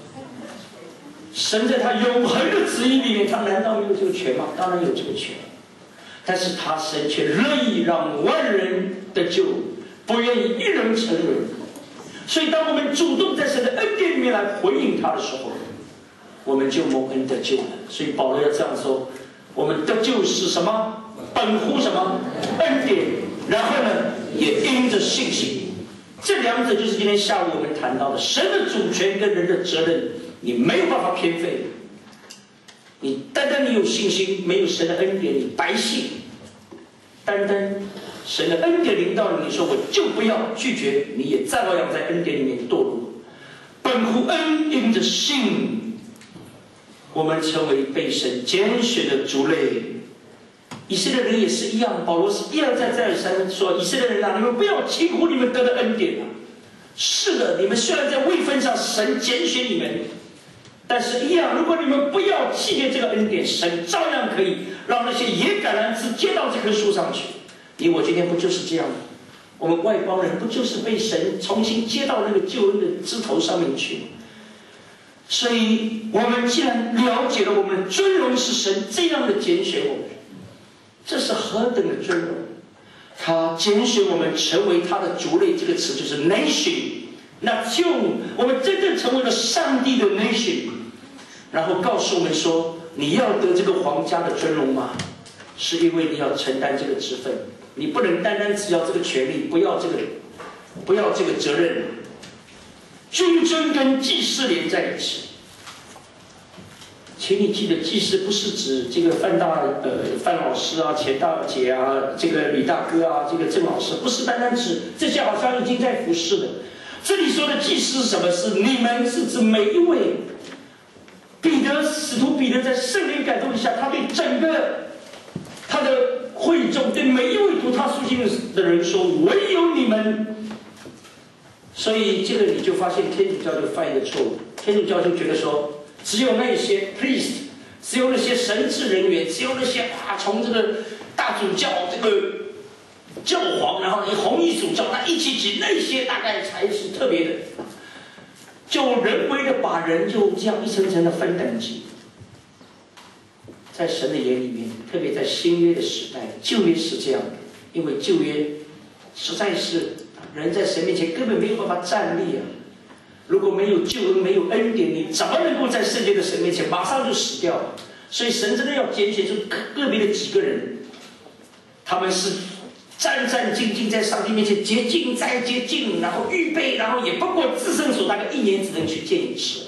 神在他永恒的旨意里面，他难道没有这个权吗？当然有这个权。但是他神却乐意让万人得救，不愿意一人沉沦。所以当我们主动在神的恩典里面来回应他的时候，我们就蒙恩得救了。所以保罗要这样说：我们得救是什么？本乎什么？恩典。然后呢，也因着信心。这两者就是今天下午我们谈到的神的主权跟人的责任，你没有办法偏废。你单单你有信心，没有神的恩典，你白信。单单神的恩典临到你，你说我就不要拒绝，你也照样在恩典里面堕落。本乎恩，因着信，我们成为被神拣选的族类。以色列人也是一样，保罗是一而再再而三说：以色列人啊，你们不要轻忽你们得的恩典啊！是的，你们虽然在位分上神拣选你们，但是一样，如果你们不要弃绝这个恩典，神照样可以让那些野橄榄枝接到这棵树上去。你我今天不就是这样吗？我们外邦人不就是被神重新接到那个救恩的枝头上面去吗？所以我们既然了解了我们的尊荣是神这样的拣选我们，这是何等的尊荣！他拣选我们成为他的族类，这个词就是 nation， 那就我们真正成为了上帝的 nation。然后告诉我们说，你要得这个皇家的尊荣吗？是因为你要承担这个职分，你不能单单只要这个权利，不要这个，不要这个责任。君尊跟祭司连在一起。请你记得，祭司不是指这个范大呃范老师啊、钱大姐啊、这个李大哥啊、这个郑老师，不是单单指这些好像已经在服侍的。这里说的祭司是什么？是你们，是指每一位。彼得使徒彼得在圣灵感动下，他对整个他的会众，对每一位读他书信的人说：“唯有你们。”所以这个你就发现天主教就犯一个错误，天主教就觉得说，只有那些 priest， 只有那些神职人员，只有那些啊，从这个大主教这个教皇，然后你红衣主教，那一起起那些大概才是特别的。就人为的把人就这样一层层的分等级，在神的眼里面，特别在新约的时代，旧约是这样的，因为旧约实在是人在神面前根本没有办法站立啊！如果没有救恩，没有恩典，你怎么能够在圣洁的神面前马上就死掉了？所以神真的要拣选出个别的几个人，他们是战战兢兢在上帝面前洁净再洁净，然后预备，然后也不过至圣所大概一年只能去见一次。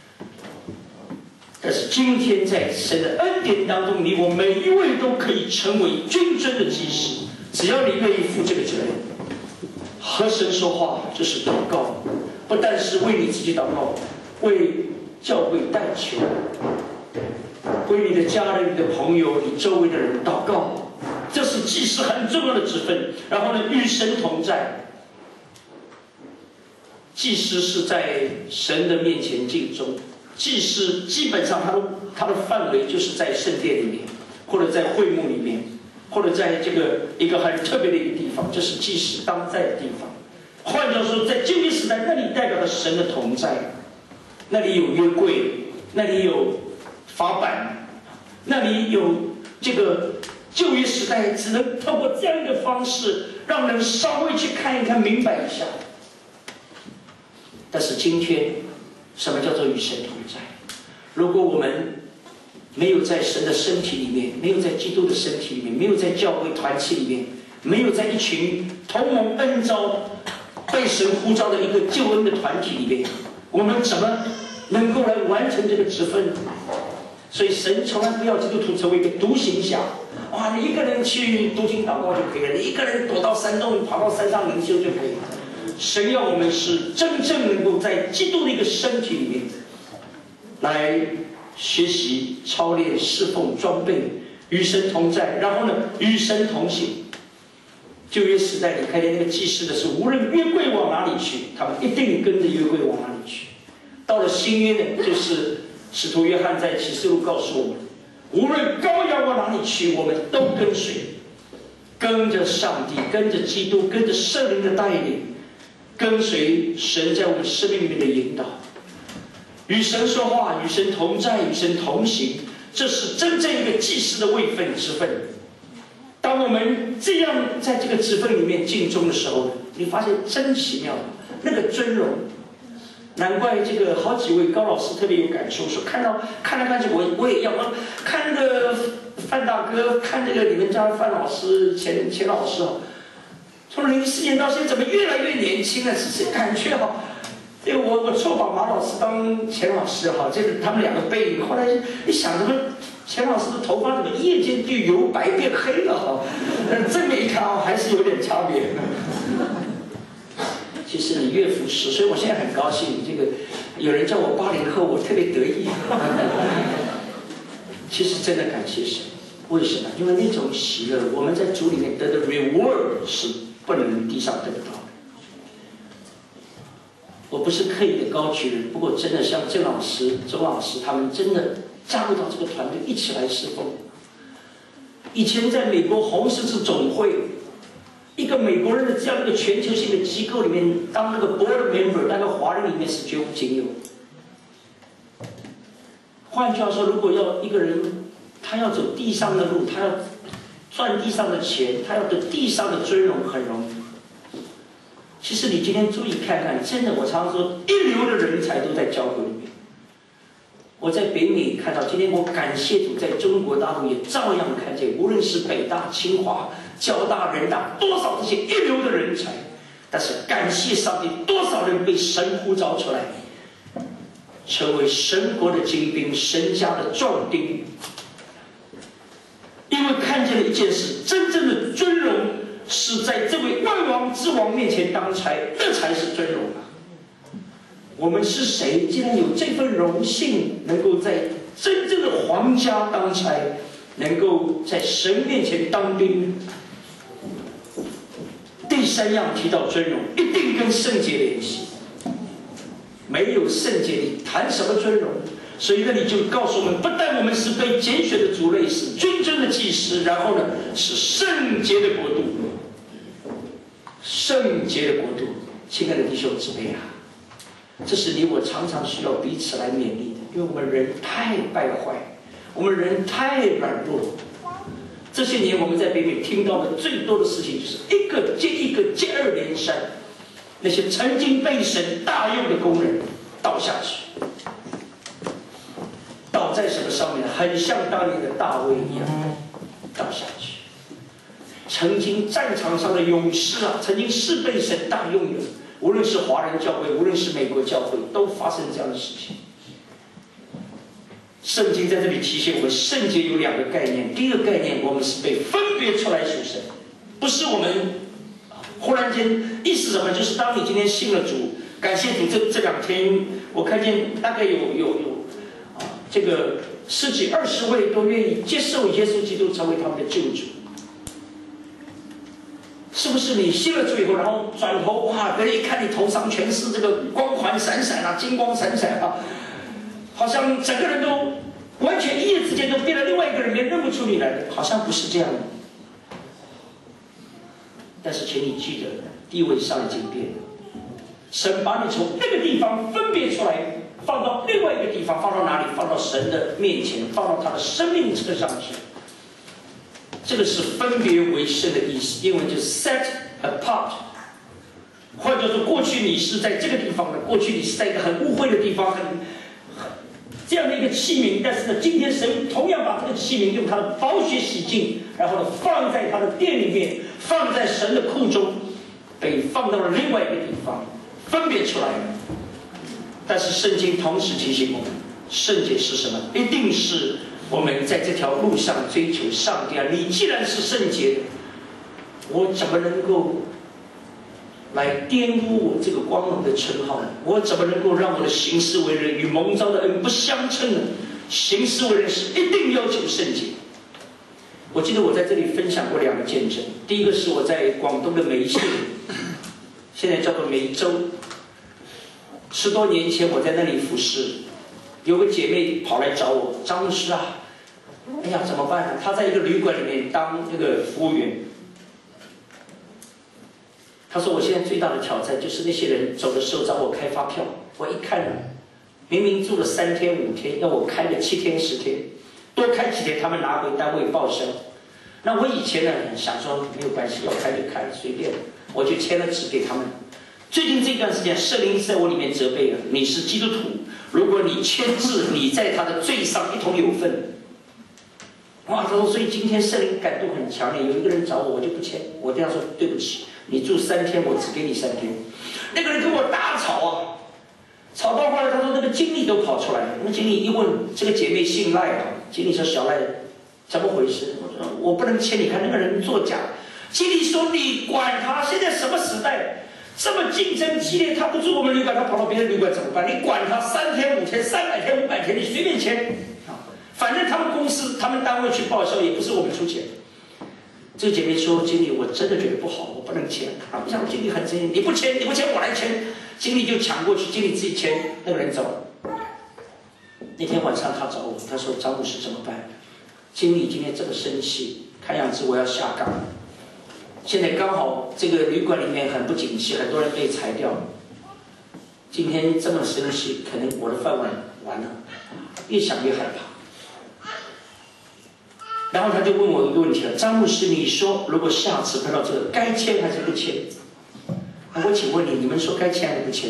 但是今天在神的恩典当中，你我每一位都可以成为君尊的祭司，只要你愿意负这个责任。和神说话就是祷告，不但是为你自己祷告，为教会代求，为你的家人、你的朋友、你周围的人祷告。这是祭司很重要的职分。然后呢，与神同在。祭司是在神的面前尽忠。祭司基本上他的他的范围就是在圣殿里面，或者在会幕里面，或者在这个一个很特别的一个地方，这是祭司当在的地方。换句话说，在旧约时代，那里代表了神的同在，那里有约柜，那里有法版，那里有这个。旧约时代只能透过这样的方式，让人稍微去看一看、明白一下。但是今天，什么叫做与神同在？如果我们没有在神的身体里面，没有在基督的身体里面，没有在教会团契里面，没有在一群同蒙恩召、被神呼召的一个救恩的团体里面，我们怎么能够来完成这个职分？所以神从来不要基督徒成为一个独行侠。哇，你一个人去读经祷告就可以了，你一个人躲到山洞，跑到山上灵修就可以了。神要我们是真正能够在基督的一个身体里面，来学习、操练、侍奉、装备，与神同在，然后呢，与神同行。旧约时代，你看见那个祭司的是，无论约柜往哪里去，他们一定跟着约柜往哪里去。到了新约呢，就是使徒约翰在启示录告诉我们。无论羔羊往哪里去，我们都跟随。 跟着上帝，跟着基督，跟着圣灵的带领，跟随神在我们生命里面的引导，与神说话，与神同在，与神同行，这是真正一个祭司的位分职分。当我们这样在这个职分里面尽忠的时候，你发现真奇妙，那个尊荣。难怪这个好几位高老师特别有感受，说看到看来看去我我也要，看那个范大哥，看这个你们家范老师、钱钱老师啊，从零四年到现在怎么越来越年轻了？是是感觉哈，这个我我错把马老师当钱老师哈，这个他们两个背影。后来一想，怎么钱老师的头发怎么夜间就由白变黑了哈？正面一看啊，还是有点差别。其实你越服侍，所以我现在很高兴。这个有人叫我八零后，我特别得意。其实真的感谢神，为什么？因为那种喜乐，我们在主里面得的 reward 是不能地上得不到的。我不是刻意的高举人，不过真的像郑老师、周老师他们真的加入到这个团队一起来侍奉。以前在美国红十字总会。一个美国人的这样一个全球性的机构里面，当那个 board member， 那个华人里面是绝无仅有。换句话说，如果要一个人，他要走地上的路，他要赚地上的钱，他要得地上的尊荣，很容易。其实你今天注意看看，真的，我常常说，一流的人才都在教会里面。我在北美看到，今天我感谢主，在中国大陆也照样看见，无论是北大、清华、交大、人大，多少这些一流的人才，但是感谢上帝，多少人被神呼召出来，成为神国的精兵，神家的壮丁。因为看见了一件事，真正的尊荣是在这位万王之王面前当差，那才是尊荣啊！我们是谁？既然有这份荣幸，能够在真正的皇家当差，能够在神面前当兵。第三样提到尊荣，一定跟圣洁联系。没有圣洁，你谈什么尊荣？所以那里就告诉我们，不但我们是被拣选的族类，是君尊的祭司，然后呢是圣洁的国度。圣洁的国度，亲爱的弟兄姊妹啊！这是你我常常需要彼此来勉励的，因为我们人太败坏，我们人太软弱。这些年我们在北美听到的最多的事情，就是一个接一个接二连三，那些曾经被神大用的工人倒下去，倒在什么上面？很像当年的大卫一样倒下去。曾经战场上的勇士啊，曾经是被神大用的。无论是华人教会，无论是美国教会，都发生这样的事情。圣经在这里提醒我们，圣洁有两个概念。第一个概念，我们是被分别出来属神，不是我们忽然间意思什么？就是当你今天信了主，感谢主，这这两天我看见大概有有有啊，这个十几二十位都愿意接受耶稣基督成为他们的救主。是不是你信了主以后，然后转头哇，别人一看你头上全是这个光环闪闪啊，金光闪闪啊，好像整个人都完全一夜之间都变了另外一个人，别人认不出你来的，好像不是这样的。但是请你记得，地位上已经变了，神把你从那个地方分别出来，放到另外一个地方，放到哪里？放到神的面前，放到他的生命册上去。这个是分别为圣的意思，英文就是 set apart。换句话说，过去你是在这个地方的，过去你是在一个很污秽的地方，很这样的一个器皿，但是呢，今天神同样把这个器皿用他的宝血洗净，然后呢，放在他的殿里面，放在神的库中，被放到了另外一个地方，分别出来了。但是圣经同时提醒我们，圣洁是什么？一定是我们在这条路上追求上帝啊！你既然是圣洁的，我怎么能够来玷污我这个光荣的称号呢？我怎么能够让我的行事为人与蒙召的恩不相称呢？行事为人是一定要求圣洁。我记得我在这里分享过两个见证，第一个是我在广东的梅县，现在叫做梅州。十多年前我在那里服侍，有个姐妹跑来找我，张牧师啊，哎呀怎么办呢？她在一个旅馆里面当那个服务员， 他说我现在最大的挑战就是那些人走的时候找我开发票，我一看，明明住了三天五天，要我开个七天十天，多开几天他们拿回单位报销。那我以前呢想说没有关系，要开就开，随便，我就签了纸给他们。最近这段时间，圣灵在我里面责备了，你是基督徒，如果你签字，你在他的罪上一同有份。哇，他说，所以今天圣灵感动很强烈，有一个人找我，我就不签，我对他说对不起，你住三天，我只给你三天。那个人跟我大吵啊，吵到后来，他说那个经理都跑出来了。那经理一问，这个姐妹姓赖啊，经理说小赖，怎么回事？我说我不能签，你看那个人作假。经理说你管他，现在什么时代？这么竞争激烈，他不住我们旅馆，他跑到别的旅馆怎么办？你管他三天五天、三百天、五百天，你随便签啊！反正他们公司、他们单位去报销，也不是我们出钱。这个姐妹说：“经理，我真的觉得不好，我不能签。”啊，我想经理很生气，你不签，你不签，我来签。经理就抢过去，经理自己签，那个人走了。那天晚上他找我，他说：“张牧师怎么办？经理今天这么生气，看样子我要下岗了。”现在刚好这个旅馆里面很不景气，很多人被裁掉。今天这么生气，可能我的饭碗完了，越想越害怕。然后他就问我一个问题了：张牧师，你说如果下次碰到这个，该签还是不签？那我请问你，你们说该签还是不签？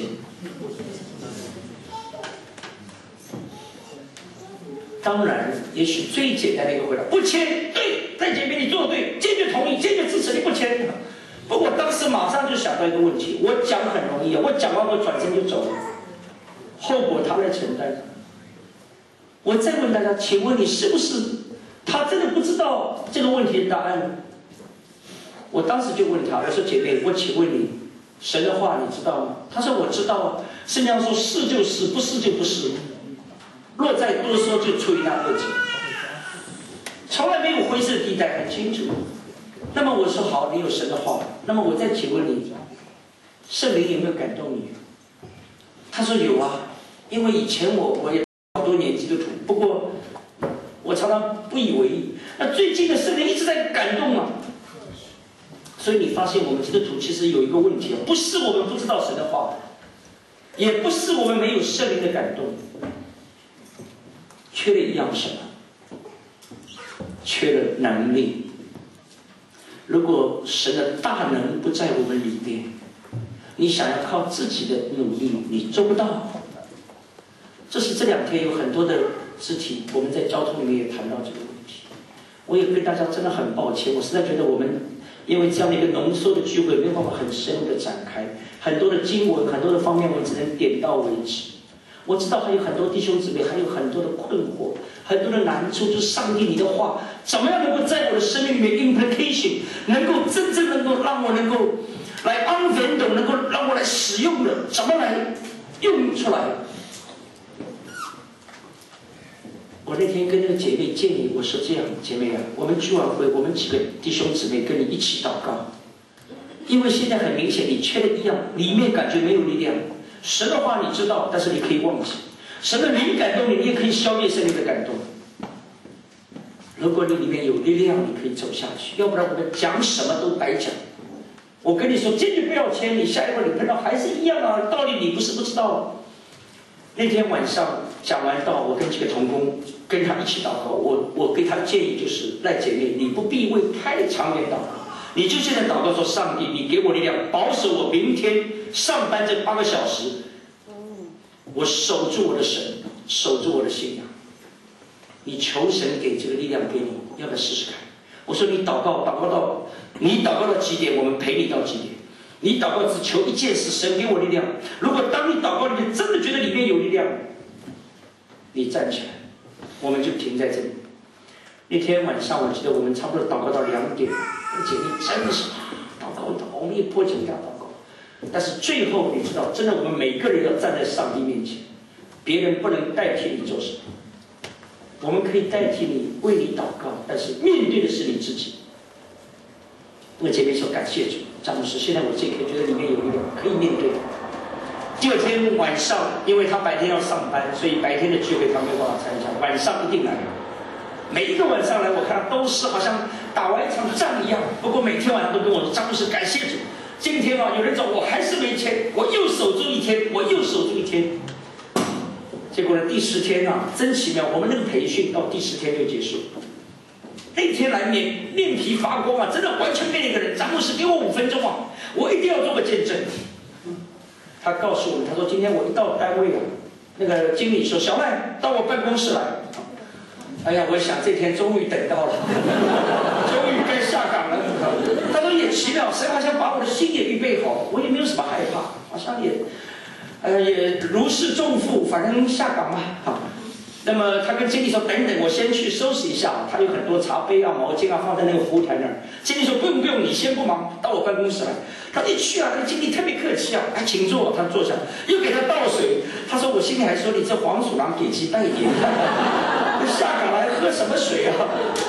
当然，也许最简单的一个回答，不签。对，戴姐妹，你做的对，坚决同意，坚决支持，你不签。不过当时马上就想到一个问题，我讲很容易啊，我讲完我转身就走了，后果他来承担。我再问大家，请问你是不是他真的不知道这个问题的答案呢？我当时就问他，我说姐妹，我请问你，神的话你知道吗？他说我知道啊，圣经上说是就是，不是就不是。若再多说，就出于那恶者，从来没有灰色地带，很清楚。那么我说好，你有神的话，那么我再请问你，圣灵有没有感动你？他说有啊，因为以前我我也好多年基督徒，不过我常常不以为意。那最近的圣灵一直在感动啊，所以你发现我们基督徒其实有一个问题，不是我们不知道神的话，也不是我们没有圣灵的感动。缺了一样什么？缺了能力。如果神的大能不在我们里面，你想要靠自己的努力，你做不到。这是这两天有很多的肢体，我们在交通里面也谈到这个问题。我也跟大家真的很抱歉，我实在觉得我们因为这样的一个浓缩的聚会，没有办法很深入的展开很多的经文，很多的方面，我们只能点到为止。我知道还有很多弟兄姊妹，还有很多的困惑，很多的难处，就是上帝你的话怎么样能够在我的生命里面 implication， 能够真正能够让我能够来 unvend， 能够让我来使用的，怎么来用出来？我那天跟那个姐妹建议，我说这样，姐妹啊，我们聚完会，我们几个弟兄姊妹跟你一起祷告，因为现在很明显你缺了一样，里面感觉没有力量。神的话你知道，但是你可以忘记。神的灵感动你，你也可以消灭圣灵的感动。如果你里面有力量，你可以走下去；要不然我们讲什么都白讲。我跟你说，坚决不要签，你下一回你碰到还是一样啊，道理你不是不知道。那天晚上讲完道，我跟几个同工跟他一起祷告，我我给他的建议就是：赖姐妹，你不必为太长远祷告。你就现在祷告说，上帝，你给我力量，保守我明天上班这八个小时，我守住我的神，守住我的信仰。你求神给这个力量给你，要不要试试看？我说你祷告，祷告到你祷告到几点，我们陪你到几点。你祷告只求一件事，神给我力量。如果当你祷告里面真的觉得里面有力量，你站起来，我们就停在这里。那天晚上我记得我们差不多祷告到两点。姐妹真的是祷告祷，我们也迫切要祷告，但是最后你知道，真的我们每个人要站在上帝面前，别人不能代替你做什么，我们可以代替你，为你祷告，但是面对的是你自己。那个姐妹说：“感谢主，张牧师，现在我这一刻觉得里面有力量，可以面对。”第二天晚上，因为他白天要上班，所以白天的聚会他没有办法参加，晚上一定来。每一个晚上来，我看他都是好像打完一场仗一样。不过每天晚上都跟我说：“张牧师，感谢主， 今天啊，有人找我还是没签，我又守住一天，我又守住一天。结果呢，第十天啊，真奇妙，我们那个培训到第十天就结束。那天来面面皮发光啊，真的完全变了一个人。张牧师给我五分钟啊，我一定要做个见证。他告诉我们，他说今天我一到单位啊，那个经理说小赖到我办公室来。哎呀，我想这天终于等到了，终于该下岗了。他说也奇妙，神好像把我的心也预备好，我也没有什么害怕，好像也，呃，也如释重负，反正下岗吧。好，那么他跟经理说，等等，我先去收拾一下。他有很多茶杯啊、毛巾啊放在那个服务台那儿。经理说不用不用，你先不忙，到我办公室来。他一去啊，那个经理特别客气啊，哎，请坐。他坐下，又给他倒水。他说我心里还说你这黄鼠狼给鸡拜年。下岗来喝什么水啊？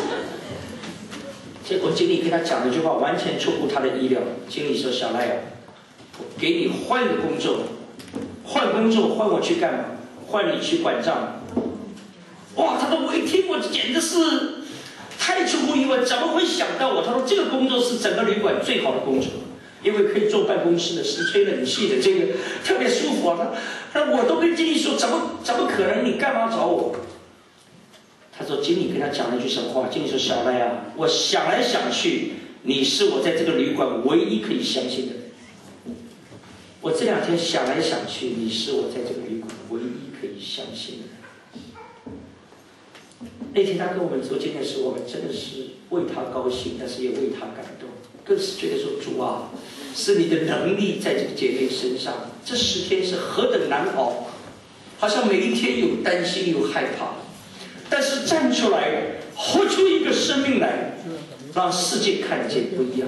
结果经理跟他讲了一句话，完全出乎他的意料。经理说：“小赖啊，我给你换个工作，换工作换我去干嘛？换你去管账。”哇！他说我一听，我简直是太出乎意外，怎么会想到我？他说这个工作是整个旅馆最好的工作，因为可以坐办公室的，是吹冷气的，这个特别舒服啊。他，他我都跟经理说，怎么怎么可能？你干嘛找我？他说：“经理跟他讲了一句什么话？经理说：‘小赖啊，我想来想去，你是我在这个旅馆唯一可以相信的人。我这两天想来想去，你是我在这个旅馆唯一可以相信的人。’那天他跟我们说这件事，我们真的是为他高兴，但是也为他感动，更是觉得说主啊，是你的能力在这个姐妹身上，这十天是何等难熬，好像每一天有担心有害怕。”但是站出来，活出一个生命来，让世界看见不一样。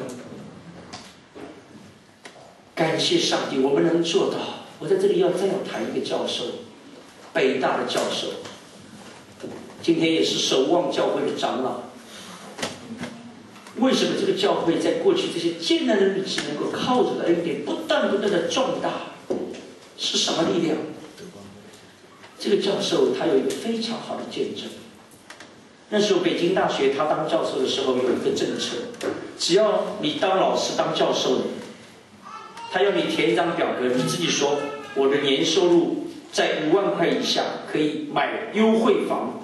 感谢上帝，我们能做到。我在这里要再要谈一个教授，北大的教授，今天也是守望教会的长老。为什么这个教会在过去这些艰难的日子能够靠着的恩典不断不断的壮大？是什么力量？这个教授他有一个非常好的见证。那时候北京大学他当教授的时候有一个政策，只要你当老师当教授的，他要你填一张表格，你自己说我的年收入在五万块以下可以买优惠房。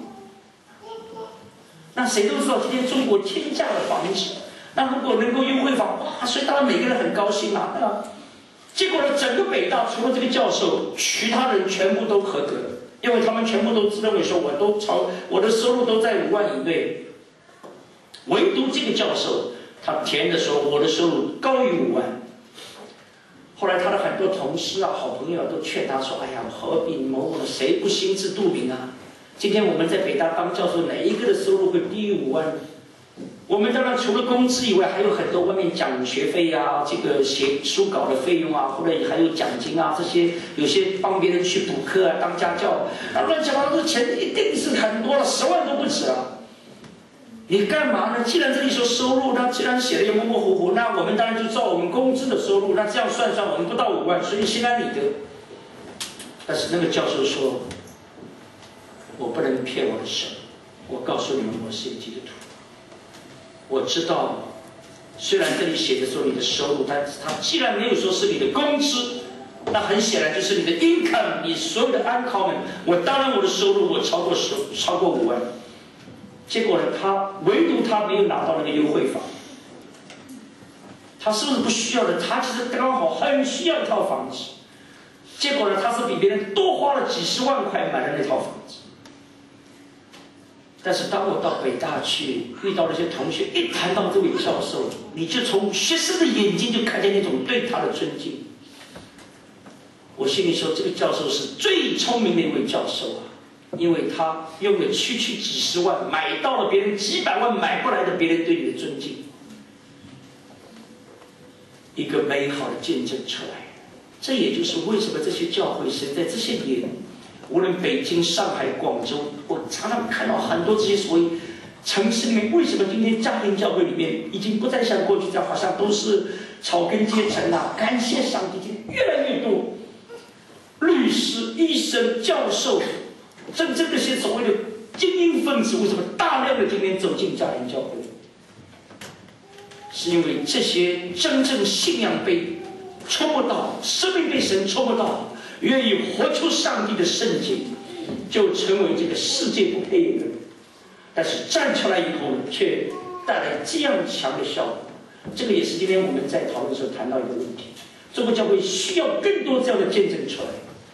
那谁都知道今天中国天价的房子，那如果能够优惠房，哇，所以当然每个人很高兴啊。那结果呢，整个北大除了这个教授，其他人全部都合格，因为他们全部都自认为说我都超我的收入都在五万以内，唯独这个教授他填的说我的收入高于五万。后来他的很多同事啊、好朋友都劝他说：“哎呀，何必某某的，谁不心知肚明啊？今天我们在北大当教授，哪一个的收入会低于五万？我们当然除了工资以外，还有很多外面讲学费啊，这个写书稿的费用啊，或者还有奖金啊，这些有些帮别人去补课啊，当家教，啊，乱七八糟的钱一定是很多了，十万都不止啊。你干嘛呢？既然这里说收入，那既然写的也模模糊糊，那我们当然就照我们工资的收入，那这样算算，我们不到五万，所以心安理得。但是那个教授说，我不能骗我的神，我告诉你们，我是一个基督徒。我知道，虽然这里写的说你的收入，但他既然没有说是你的工资，那很显然就是你的 income， 你所有的 uncommon。我当然我的收入我超过十超过五万，结果呢，他唯独他没有拿到那个优惠房。他是不是不需要的？他其实刚好很需要一套房子，结果呢，他是比别人多花了几十万块买了那套房子。但是当我到北大去遇到那些同学，一谈到这位教授，你就从学生的眼睛就看见那种对他的尊敬。我心里说，这个教授是最聪明的一位教授啊，因为他用了区区几十万买到了别人几百万买不来的别人对你的尊敬，一个美好的见证出来。这也就是为什么这些教会神在这些年，无论北京、上海、广州，我常常看到很多这些所谓城市里面，为什么今天家庭教会里面已经不再像过去这样，好像都是草根阶层啊？感谢上帝，今天越来越多律师、医生、教授，真正那些所谓的精英分子，为什么大量的今天走进家庭教会？ 是因为这些真正信仰被触摸到，生命被神触摸到，愿意活出上帝的圣洁，就成为这个世界不配有的人。但是站出来以后，却带来这样强的效果。这个也是今天我们在讨论的时候谈到一个问题：中国教会需要更多这样的见证出来。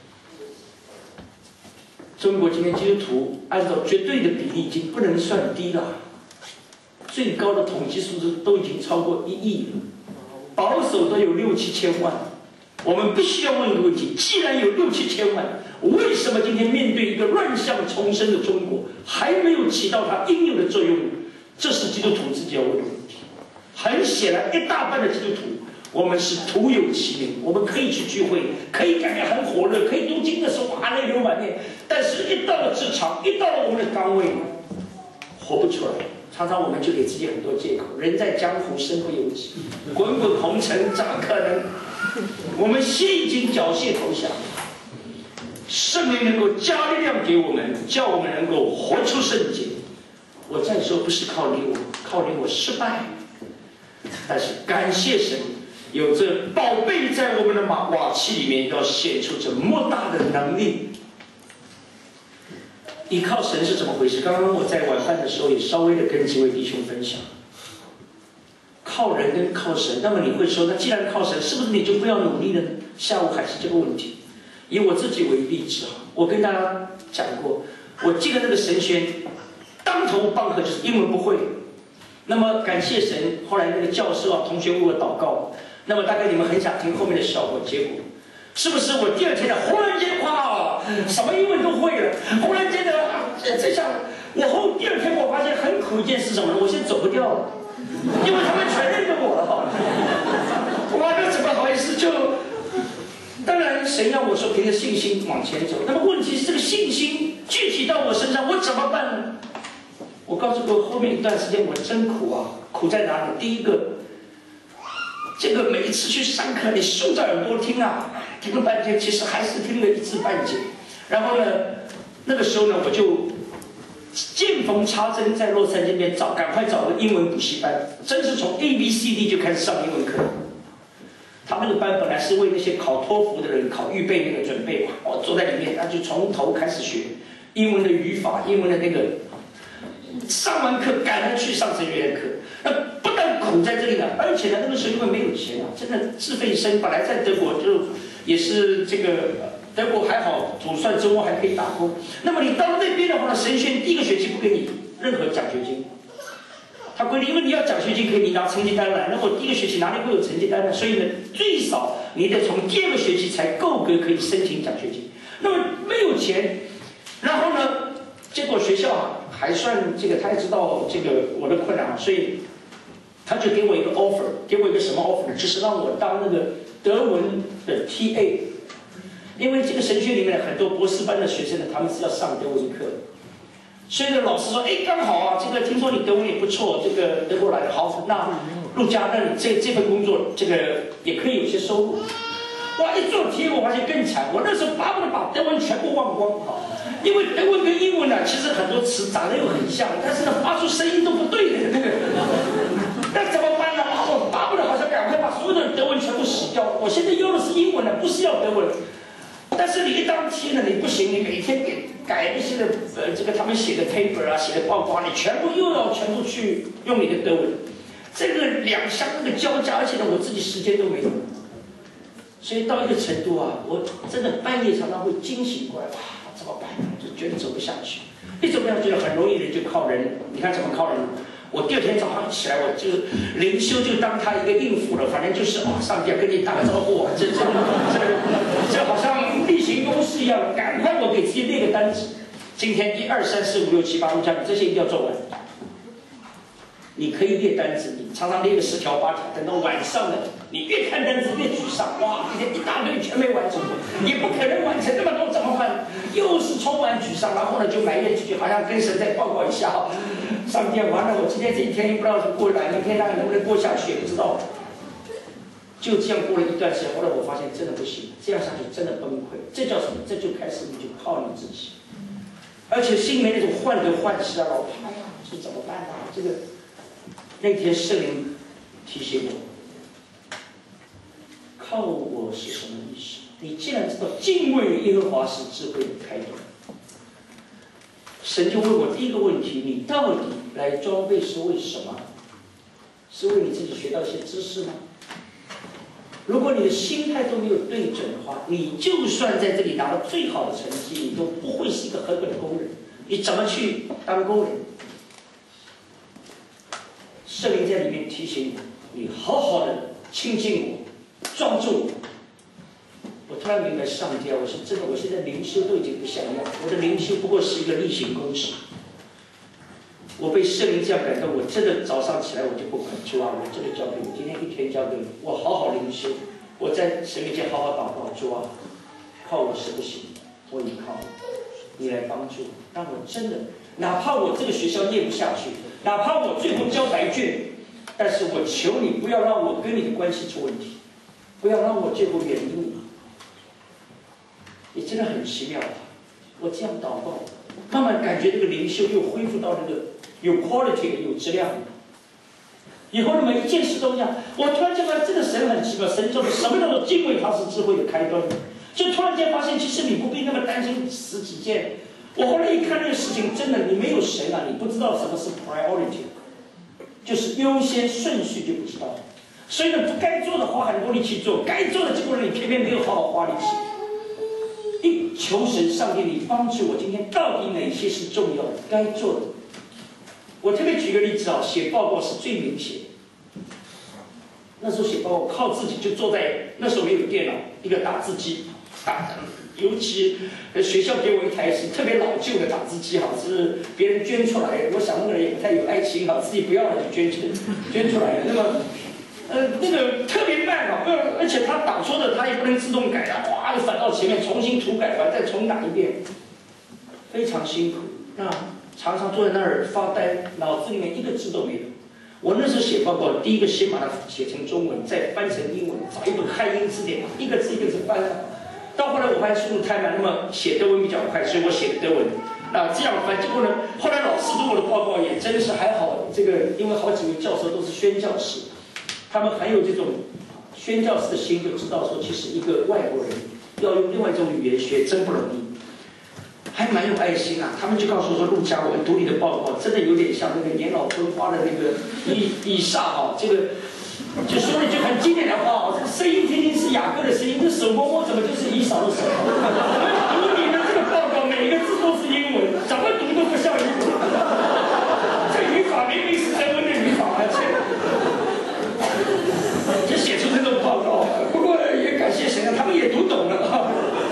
中国今天基督徒按照绝对的比例已经不能算低了，最高的统计数字都已经超过一亿了，保守都有六七千万。我们必须要问一个问题：既然有六七千万，为什么今天面对一个乱象丛生的中国，还没有起到它应有的作用？这是基督徒自己要问的问题。很显然，一大半的基督徒，我们是徒有其名，我们可以去聚会，可以感觉很火热，可以读经的时候哇泪流满面，但是一到了职场，一到了我们的岗位，活不出来。常常我们就给自己很多借口，人在江湖身不由己，滚滚红尘怎么可能？我们先已经缴械投降，圣灵能够加力量给我们，叫我们能够活出圣洁。我再说，不是靠你我，靠你我失败，但是感谢神，有这宝贝在我们的瓦瓦器里面，要显出这莫大的能力。依靠神是怎么回事？刚刚我在晚饭的时候也稍微的跟几位弟兄分享，靠人跟靠神。那么你会说，那既然靠神，是不是你就不要努力了呢？下午还是这个问题。以我自己为例子啊，我跟大家讲过，我记得那个神学当头棒喝，就是英文不会。那么感谢神，后来那个教授啊，同学为我祷告。那么大概你们很想听后面的效果，结果是不是我第二天的忽然间哇，什么英文都会了？忽然间的这这下，我后第二天我发现很苦一件事什么呢？我现在走不掉了，因为他们全认得我了。哇，那怎么好意思？就当然神让我说凭着信心往前走。那么问题是这个信心具体到我身上，我怎么办呢？我告诉过后面一段时间我真苦啊，苦在哪里？第一个。这个每一次去上课，你竖着耳朵听啊，听了半天，其实还是听了一知半解。然后呢，那个时候呢，我就见缝插针，在洛杉矶那边找，赶快找个英文补习班，真是从 A B C D 就开始上英文课。他那个班本来是为那些考托福的人考预备那个准备嘛，我坐在里面，他就从头开始学英文的语法，英文的那个。上完课赶着去上神学院课，那不但苦在这里呢，而且呢，那个时候因为没有钱啊，真的自费生。本来在德国就也是这个德国还好，总算周末还可以打工。那么你到了那边的话呢，神学院第一个学期不给你任何奖学金，他规定，因为你要奖学金可以你拿成绩单来，那我第一个学期哪里会有成绩单呢？所以呢，最少你得从第二个学期才够格可以申请奖学金。那么没有钱，然后呢，结果学校啊。还算这个，他也知道这个我的困难，所以他就给我一个 offer， 给我一个什么 offer 呢？就是让我当那个德文的 T A， 因为这个神学里面很多博士班的学生呢，他们是要上德文课的，所以呢，老师说，哎，刚好啊，这个听说你德文也不错，这个德国来的，好，那陆家，那你这这份工作，这个也可以有些收入。哇，一做 T A， 我发现更惨，我那时候巴不得把德文全部忘光啊。因为德文跟英文呢，其实很多词长得又很像，但是呢，发出声音都不对的那个，那怎么办呢？我巴不得好像赶快把所有的德文全部洗掉。我现在要的是英文呢，不是要德文。但是你一当 T 呢，你不行，你每天给改那些的呃，这个他们写的 paper 啊，写的报告啊，你全部又要全部去用你的德文，这个两相那个交加，而且呢，我自己时间都没有。所以到一个程度啊，我真的半夜常常会惊醒过来，哇，怎么办？就觉得走不下去，一走不下去了，很容易的就靠人。你看怎么靠人？我第二天早上起来，我就灵修就当他一个应付了，反正就是啊，上帝要跟你打个招呼啊，这这这这好像例行公事一样，赶快我给自己列个单子，今天一二三四五六七八，我讲你这些一定要做完。你可以列单子，你常常列个十条八条，等到晚上了，你越看单子越沮丧，哇，今天一大堆全没完成，也不可能完成那么多，怎么办？又是充满沮丧，然后呢就埋怨几句，好像跟神再报告一下，上帝完了，我今天这一天又不知道怎么过来，明天那能不能过下去也不知道。就这样过了一段时间，后来我发现真的不行，这样下去真的崩溃。这叫什么？这就开始你就靠你自己，而且心里面那种患得患失啊，老怕呀，这怎么办啊？这个。那天圣灵提醒我，靠我是什么意思？你既然知道敬畏耶和华是智慧的开端，神就问我第一个问题：你到底来装备是为什么？是为你自己学到一些知识吗？如果你的心态都没有对准的话，你就算在这里拿到最好的成绩，你都不会是一个合格的工人。你怎么去当工人？圣灵在里面提醒我，你好好的亲近我，庄重我。我突然明白上帝啊，我是真的，我现在灵修都已经不像样，我的灵修不过是一个例行公事。我被圣灵这样感动，我真的早上起来我就不管主啊，我这个交给你，今天一天交给你，我好好灵修，我在神面前好好祷告，主啊，靠我是不行，我依靠你，你来帮助我，让我真的，哪怕我这个学校念不下去，哪怕我最后交白卷，但是我求你不要让我跟你的关系出问题，不要让我最后远离你。也真的很奇妙，我这样祷告，慢慢感觉这个灵修又恢复到那个有 quality 的、有质量的。以后的每一件事都一样，我突然间发现这个神很奇妙，神叫做什么叫做敬畏他是智慧的开端。就突然间发现，其实你不必那么担心十几件。我后来一看那个事情，真的你没有神啊，你不知道什么是 priority， 就是优先顺序就不知道。所以呢，不该做的花很多力气做，该做的结果你偏偏没有好好花力气。一求神上帝，你帮助我，今天到底哪些是重要的、该做的？我特别举个例子啊，写报告是最明显。那时候写报告靠自己，就坐在那时候没有电脑，一个打字机，打尤其学校给我一台是特别老旧的打字机，哈，是别人捐出来的。我想那个人也不太有爱心，哈，自己不要了就捐出捐出来的。那么，呃，那个特别慢啊，而且他打错的他也不能自动改啊，哗就反到前面重新涂改完再重打一遍，非常辛苦。那常常坐在那儿发呆，脑子里面一个字都没有。我那时候写报告，第一个先把它写成中文，再翻成英文，找一本汉英字典，一个字一个字翻。到后来我发现速度太慢，那么写德文比较快，所以我写的德文。那这样翻，结果呢，后来老师对我的报告也真的是还好，这个因为好几位教授都是宣教士，他们很有这种宣教士的心，就知道说，其实一个外国人要用另外一种语言学真不容易。还蛮有爱心啊！他们就告诉我说，陆家，我们读你的报告，真的有点像那个年老昏花的那个以以撒哈，这个就说了一句很经典的话哦，这个声音听听是雅各的声音，这手摸摸怎么就是以扫的手？读你的这个报告，每一个字都是英文，怎么读都不像英文。这语法明明是德文的语法，而且就写出这种报告。不过也感谢神啊，他们也读懂了啊。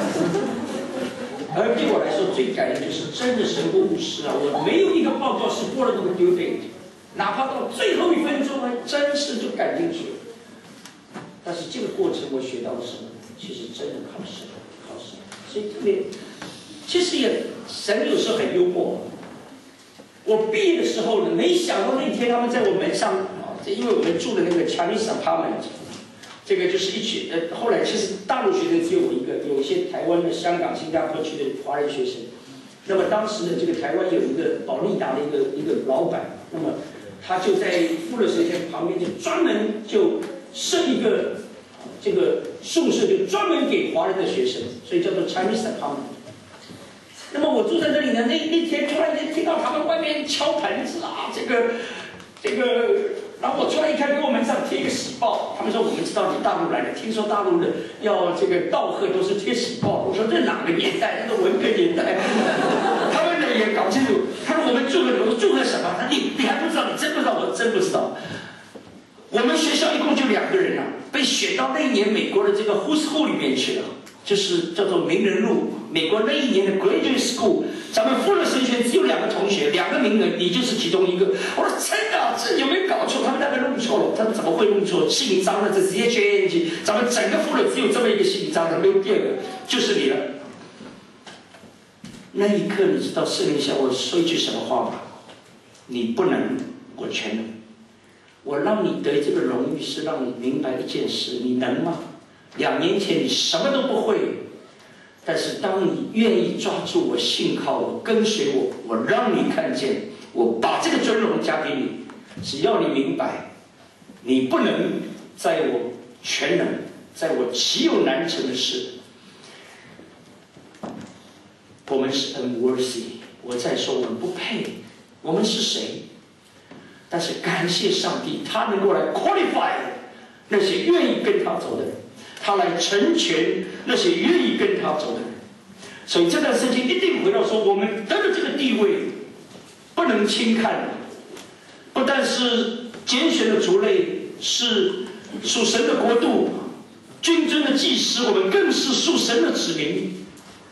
而对我来说最感人就是真的神不无私啊！我没有一个报告是过了那个 due date， 哪怕到最后一分钟呢，真是就赶进去了。但是这个过程我学到了什么？其实真的靠神，靠神。所以特别，其实也神有时候很幽默。我毕业的时候呢，没想到那天他们在我门上啊，因为我们住的那个 Chinese apartment。这个就是一群呃，后来其实大陆学生只有我一个，有一些台湾的、香港、新加坡去的华人学生。那么当时呢，这个台湾有一个保利达的一个一个老板，那么他就在富乐神学旁边就专门就设一个这个宿舍，就专门给华人的学生，所以叫做 Chinese apartment。那么我住在这里呢，那那天突然间听到他们外面敲盆子啊，这个这个。然后我出来一看，给我门上贴一个喜报，他们说我们知道你大陆来的，听说大陆的要这个道贺都是贴喜报。我说这哪个年代？那个文革年代。他们呢也搞清楚，他说我们祝贺，我说祝贺什么？他说你你还不知道？你真不知道？我真不知道。我们学校一共就两个人啊，被选到那一年美国的这个 Who's Who 里面去了，就是叫做名人录。美国那一年的 Graduate School， 咱们富乐神学只有两个同学，两个名额，你就是其中一个。我说真的，这有没有搞错？他们大概弄错了。他们怎么会弄错？姓张的这直接圈进去，咱们整个富乐只有这么一个姓张的，没有第二个，就是你了。那一刻，你知道圣灵向我说一句什么话吗？你不能，我全能。我让你得这个荣誉，是让你明白一件事：你能吗？两年前你什么都不会。但是当你愿意抓住我、信靠我、跟随我，我让你看见，我把这个尊荣加给你。只要你明白， 你不能在我全能，在我岂有难成的事？我们是 unworthy， 我再说我们不配，我们是谁？但是感谢上帝，他能够来 qualify 那些愿意跟他走的人，他来成全那些愿意跟他走的人。所以这段圣经一定回到说，我们得了这个地位，不能轻看，不但是拣选的族类，是属神的国度，君尊的祭司，我们更是属神的子民。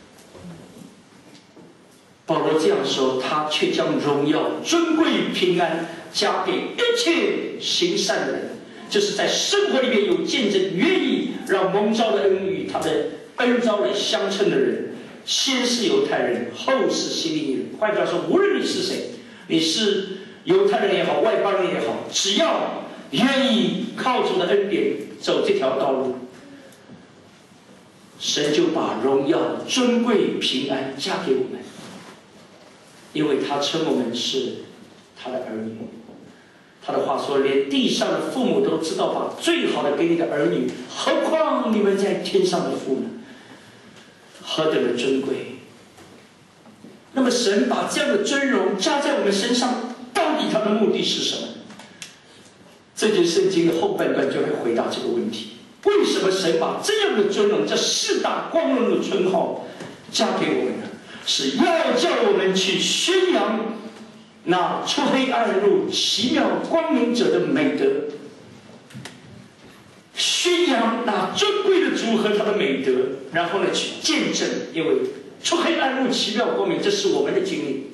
保罗这样说，他却将荣耀、尊贵、平安加给一切行善的人，就是在生活里面有见证、愿意让蒙召的恩与他的恩召来相称的人。先是犹太人，后是希利尼人。换句话说，无论你是谁，你是犹太人也好，外邦人也好，只要愿意靠主的恩典走这条道路，神就把荣耀、尊贵、平安加给我们。因为他称我们是他的儿女。他的话说，连地上的父母都知道把最好的给你的儿女，何况你们在天上的父呢？何等的尊贵！那么神把这样的尊荣加在我们身上，到底他的目的是什么？这节圣经的后半段就会回答这个问题：为什么神把这样的尊荣，这四大光荣的称号加给我们呢？是要叫我们去宣扬那出黑暗入奇妙光明者的美德，宣扬那尊贵的主和他的美德，然后呢去见证，因为出黑暗入奇妙光明，这是我们的经历，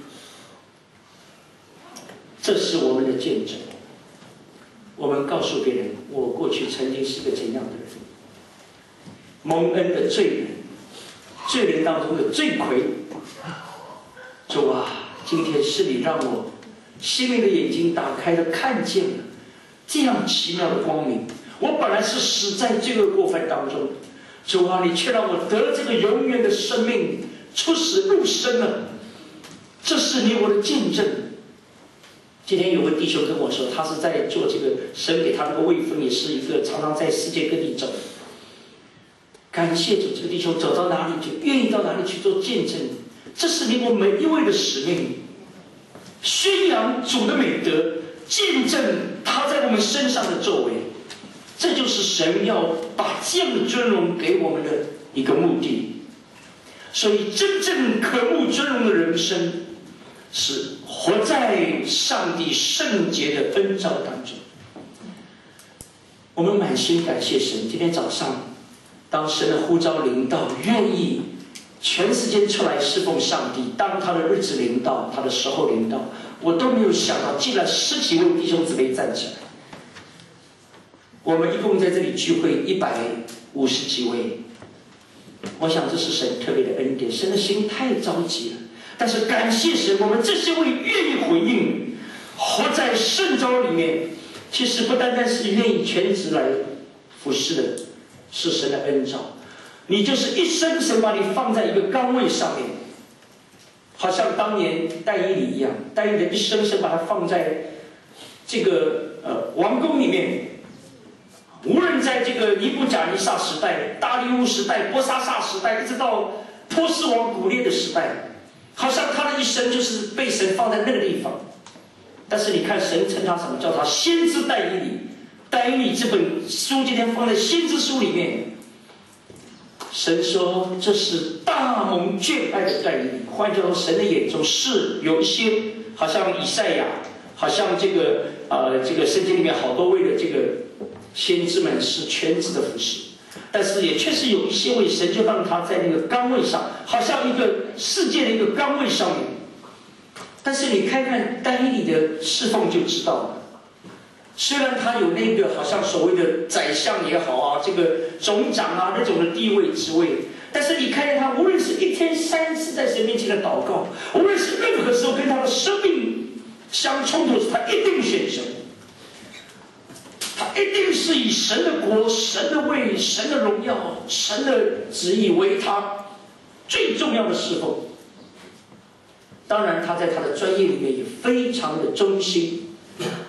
这是我们的见证。我们告诉别人，我过去曾经是个怎样的人，蒙恩的罪人，罪人当中的罪魁。主啊，今天是你让我心灵的眼睛打开了，看见了这样奇妙的光明。我本来是死在罪恶过犯当中，主啊，你却让我得了这个永远的生命，出死入生了。这是你我的见证。今天有个弟兄跟我说，他是在做这个神给他那个位分，也是一个常常在世界各地走。感谢主，这个弟兄走到哪里就愿意到哪里去做见证。这是你我每一位的使命，宣扬主的美德，见证他在我们身上的作为。这就是神要把这样的尊荣给我们的一个目的。所以真正渴慕尊荣的人生，是活在上帝圣洁的恩召当中。我们满心感谢神。今天早上当神的呼召临到，愿意全时间出来侍奉上帝，当他的日子临到，他的时候临到，我都没有想到，竟然十几位弟兄姊妹站起来。我们一共在这里聚会一百五十几位，我想这是神特别的恩典。神的心太着急了，但是感谢神，我们这些位愿意回应，活在圣召里面，其实不单单是愿意全职来服侍的，是神的恩召。你就是一生神把你放在一个岗位上面，好像当年但以理一样，但以理的一生神把他放在这个呃王宫里面，无论在这个尼布甲尼撒时代、大利乌时代、波沙萨时代，一直到波斯王古列的时代，好像他的一生就是被神放在那个地方。但是你看神称他什么？叫他先知但以理。但以理这本书今天放在先知书里面，神说这是大蒙眷爱的但以理。换句话说，神的眼中是有一些，好像以赛亚，好像这个呃这个圣经里面好多位的这个先知们是全职的服侍，但是也确实有一些位神就让他在那个岗位上，好像一个世界的一个岗位上面。但是你看看但以理的侍奉就知道了。虽然他有那个好像所谓的宰相也好啊，这个总长啊那种的地位职位，但是你看见他无论是一天三次在神面前的祷告，无论是任何时候跟他的生命相冲突时，他一定选神，他一定是以神的国、神的位、神的荣耀、神的旨意为他最重要的侍奉。当然他在他的专业里面也非常的忠心。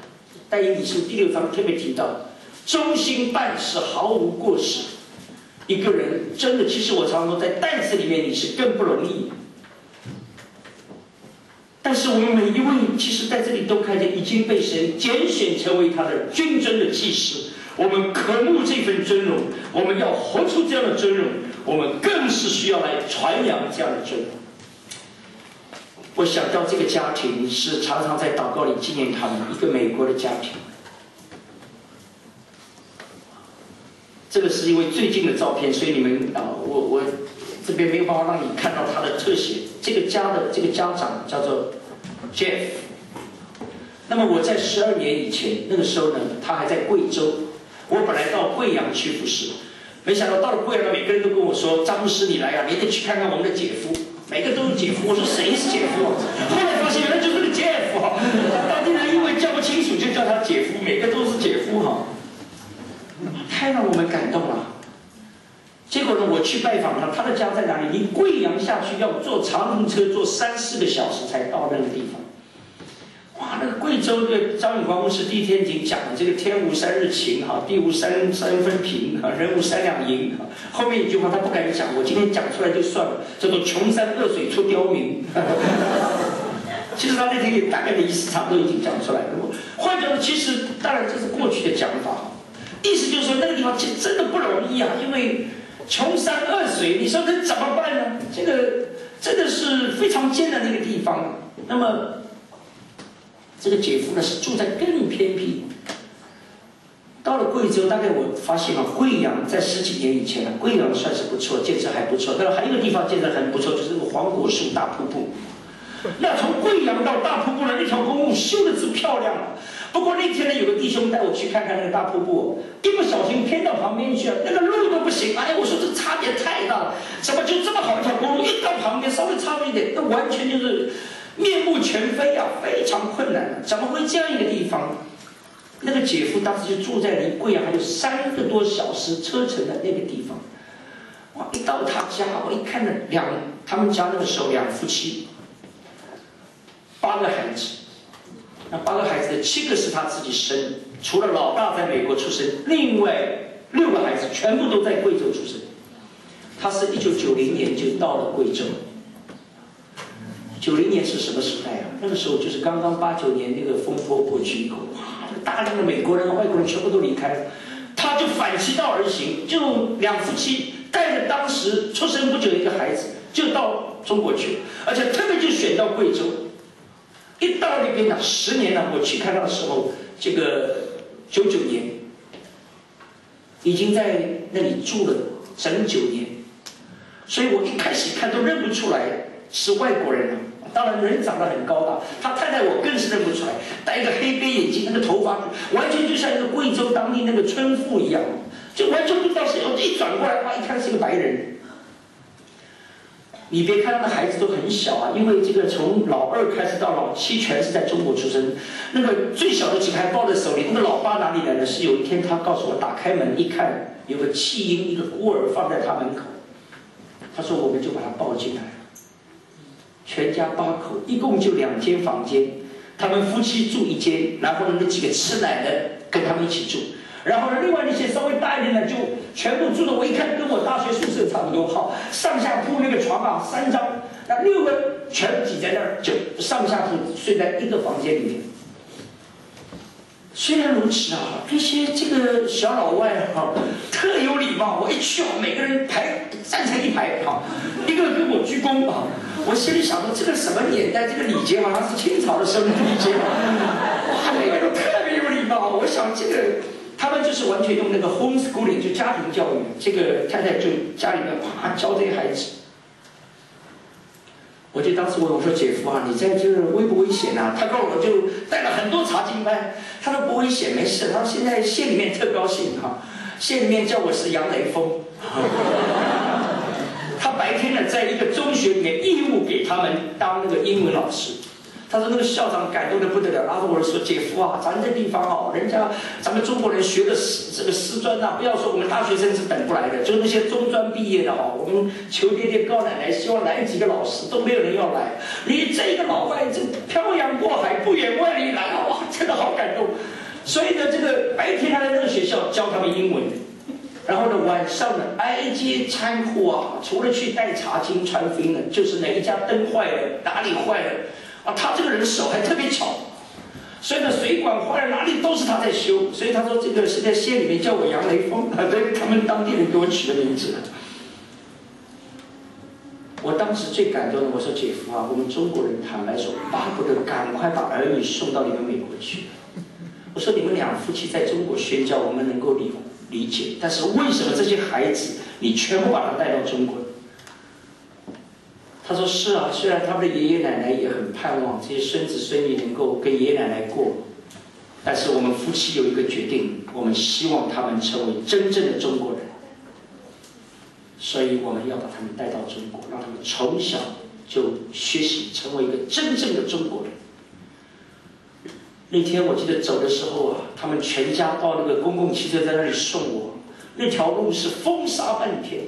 但以理书第六章特别提到，忠心办事毫无过失。一个人真的，其实我常说，在担子里面你是更不容易。但是我们每一位，其实在这里都看见已经被神拣选成为他的君尊的祭司。我们渴慕这份尊荣，我们要活出这样的尊荣，我们更是需要来传扬这样的尊荣。我想到这个家庭是常常在祷告里纪念他们，一个美国的家庭。这个是因为最近的照片，所以你们啊，我我这边没有办法让你看到他的特写。这个家的这个家长叫做 Jeff。那么我在十二年以前，那个时候呢，他还在贵州。我本来到贵阳去服侍，没想到到了贵阳，每个人都跟我说：“张牧师，你来啊，你得去看看我们的姐夫。”每个都是姐夫。我说谁是姐夫？后来发现原来就是个 Jeff。当地人因为叫不清楚，就叫他姐夫，每个都是姐夫哈。太让我们感动了。结果呢，我去拜访他，他的家在哪里？离贵阳下去要坐长途车，坐三四个小时才到那个地方。哇，那个贵州的张永光牧师第一天已经讲了这个天无三日晴哈，地无三三分平哈，人无三两银哈。后面一句话他不敢讲，我今天讲出来就算了，叫做穷山恶水出刁民。其实他那天也大概的意思差不多已经讲出来了。换句话说，其实当然这是过去的讲法，意思就是说那个地方其实真的不容易啊，因为穷山恶水，你说这怎么办呢？这个真的是非常艰难的一个地方。那么这个姐夫呢是住在更偏僻。到了贵州，大概我发现了贵阳在十几年以前呢，贵阳算是不错，建设还不错。但是还有一个地方建设很不错，就是那个黄果树大瀑布。那从贵阳到大瀑布呢，那条公路修的是漂亮了。不过那天呢，有个弟兄带我去看看那个大瀑布，一不小心偏到旁边去了，那个路都不行。哎呀，我说这差别太大了，怎么就这么好一条公路，一到旁边稍微差了一点，那完全就是面目全非啊，非常困难。怎么会这样一个地方？那个姐夫当时就住在离贵阳还有三个多小时车程的那个地方。哇，一到他家，我一看呢，两他们家那个时候两夫妻，八个孩子。那八个孩子的七个是他自己生的，除了老大在美国出生，另外六个孩子全部都在贵州出生。他是一九九零年就到了贵州。九零年是什么时代啊？那个时候就是刚刚八九年那个风波过去以后，哇，大量的美国人、外国人全部都离开了，他就反其道而行，就两夫妻带着当时出生不久的一个孩子，就到中国去了，而且特别就选到贵州。一到那边呢，十年了，我去看到的时候，这个九九年，已经在那里住了整九年，所以我一开始看都认不出来是外国人了。当然人长得很高大，他太太我更是认不出来，戴一个黑边眼镜，那个头发完全就像一个贵州当地那个村妇一样，就完全不知道谁。我一转过来，哇，一看是个白人。你别看他的孩子都很小啊，因为这个从老二开始到老七全是在中国出生。那个最小的几个还抱在手里，那个老八哪里来的？是有一天他告诉我，打开门一看，有个弃婴一个孤儿放在他门口，他说我们就把他抱进来了。全家八口，一共就两间房间，他们夫妻住一间，然后呢那几个吃奶的跟他们一起住。然后呢，另外那些稍微大一点的就全部住的，我一看跟我大学宿舍差不多。好，上下铺那个床啊，三张，那六个全挤在那儿，就上下铺睡在一个房间里面。虽然如此啊，这些这个小老外哈、啊，特有礼貌。我一去啊，每个人排站成一排哈、啊，一个跟我鞠躬啊。我心里想说，这个什么年代？这个礼节好像是清朝的时候的礼节。哇，每个人都特别有礼貌。我想这个。他们就是完全用那个 homeschooling， 就家庭教育。这个太太就家里面啪教这些孩子。我就当时问我说：“姐夫啊，你在这危不危险啊？”他告诉我就带了很多查经班。他说不危险，没事。他说现在县里面特高兴哈，县里面叫我是杨雷锋。他白天呢在一个中学里面义务给他们当那个英文老师。他说那个校长感动得不得了，拉着我说：“姐夫啊，咱这地方哦，人家咱们中国人学的师这个师专呐、啊，不要说我们大学生是等不来的，就那些中专毕业的哦，我们求爹爹告奶奶，希望来几个老师都没有人要来。你这个老外这漂洋过海不远万里来，哇，真的好感动。” 所以呢，这个白天他在那个学校教他们英文，然后呢，晚上呢挨街参户啊，除了去带茶经传福音的，就是哪一家灯坏了，哪里坏了啊，他这个人手还特别巧，所以呢，水管坏了哪里都是他在修。所以他说这个是在县里面叫我杨雷锋，啊，对，他们当地人给我取的名字。我当时最感动的，我说姐夫啊，我们中国人坦白说，巴不得赶快把儿女送到你们美国去。我说你们两夫妻在中国宣教，我们能够理理解，但是为什么这些孩子你全部把他带到中国？他说是啊，虽然他们的爷爷奶奶也很盼望这些孙子孙女能够跟爷爷奶奶过，但是我们夫妻有一个决定，我们希望他们成为真正的中国人。所以我们要把他们带到中国，让他们从小就学习成为一个真正的中国人。那天我记得走的时候啊，他们全家到那个公共汽车在那里送我，那条路是风沙漫天。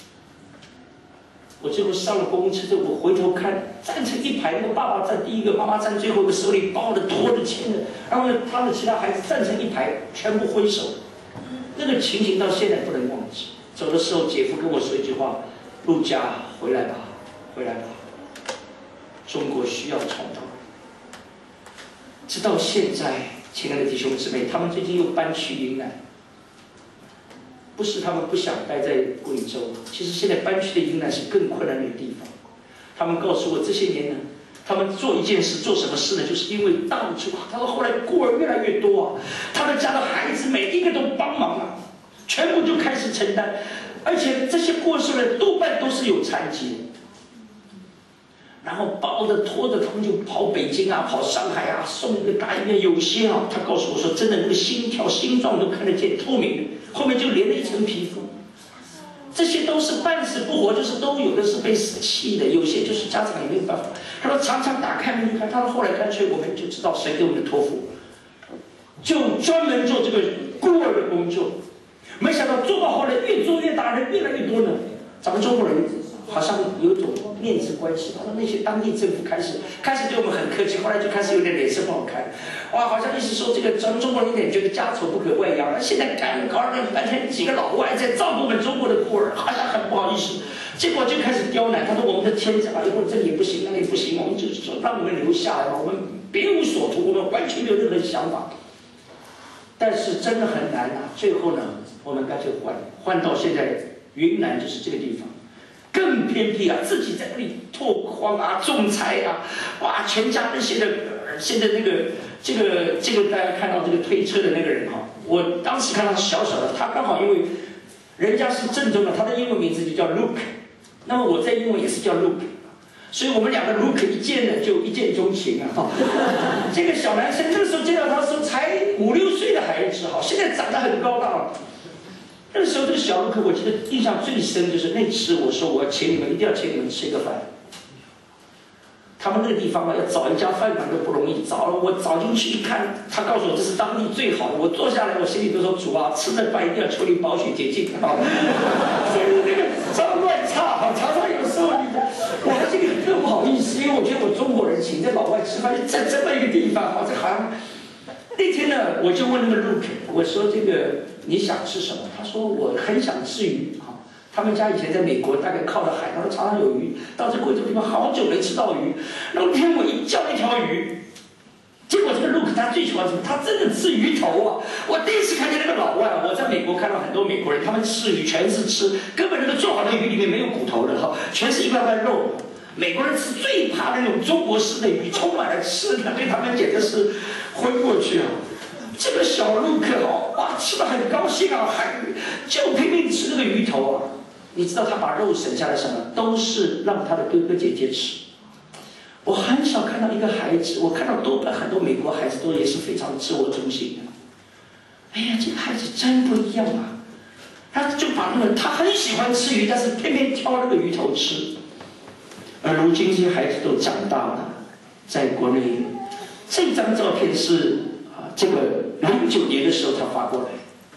我最后上了公共汽车，我回头看，站成一排，那个爸爸站第一个，妈妈站最后一个，手里抱着拖着牵着，然后呢，他的其他孩子站成一排，全部挥手。那个情形到现在不能忘记。走的时候，姐夫跟我说一句话：“陆家，回来吧，回来吧，中国需要传道。”直到现在，亲爱的弟兄姊妹，他们最近又搬去云南。不是他们不想待在贵州，其实现在搬去的云南是更困难的地方。他们告诉我，这些年呢，他们做一件事，做什么事呢？就是因为到处，他说后来孤儿越来越多啊，他们家的孩子每一个都帮忙啊。全部就开始承担，而且这些过世人多半都是有残疾的，然后抱着拖着他们就跑北京啊，跑上海啊，送一个大医院。有些啊，他告诉我说，真的那个心跳、心脏都看得见，透明的，后面就连了一层皮肤。这些都是半死不活，就是都有的是被死弃的，有些就是家长也没有办法。他说常常打开门就看，他说后来干脆我们就知道神给我们的托付，就专门做这个孤儿的工作。没想到做到后来越做越大，人越来越多呢。咱们中国人好像有一种面子关系，他说那些当地政府开始开始对我们很客气，后来就开始有点脸色不好看。哇，好像意思说这个咱们中国人有点觉得家丑不可外扬，现在赶搞了半天几个老外在照顾我们中国的孤儿，好像很不好意思。结果就开始刁难，他说我们的签证啊，一会儿这里也不行，那里也不行，我们就是说让我们留下来吧，我们别无所图，我们完全没有任何想法。但是真的很难啊！最后呢，我们干脆换，换到现在云南就是这个地方，更偏僻啊！自己在那里拓荒啊、种菜啊，哇！全家人现在现在那个这个这个大家看到这个推车的那个人哈，我当时看到小小的，他刚好因为人家是正宗的，他的英文名字就叫 Luke， 那么我在英文也是叫 Luke。所以我们两个 Luke 一见呢就一见钟情啊！这个小男生那个时候见到他的时候才五六岁的孩子，好，现在长得很高大了。那个时候这个小 Luke， 我记得印象最深就是那次我说我要请你们，一定要请你们吃一个饭。他们那个地方啊，要找一家饭馆都不容易，找了我找进去一看，他告诉我这是当地最好的，我坐下来，我心里都说主啊，吃这饭一定要求你保血洁净啊！所以那个脏乱差，常常有时候你我这个更不好意思，因为我觉得我中国人请在老外吃饭，在这么一个地方啊，这好像那天呢，我就问那个 Luke， 我说这个你想吃什么？他说我很想吃鱼啊。他们家以前在美国，大概靠着海，他说常常有鱼。到这贵州地方好久没吃到鱼，那天我一叫一条鱼，结果这个 Luke 他最喜欢什么？他真的吃鱼头啊！我第一次看见那个老外，我在美国看到很多美国人，他们吃鱼全是吃，根本那个做好的鱼里面没有骨头的哈，全是一块块肉。美国人吃最怕那种中国式的鱼，充满了吃的，对他们简直是昏过去啊！这个小陆克哦，哇，吃得很高兴啊，还就拼命吃那个鱼头啊！你知道他把肉省下来什么？都是让他的哥哥姐姐吃。我很少看到一个孩子，我看到多半很多美国孩子都也是非常自我中心的。哎呀，这个孩子真不一样啊！他就把那个他很喜欢吃鱼，但是偏偏挑那个鱼头吃。而如今这些孩子都长大了，在国内，这张照片是啊，这个零九年的时候他发过来。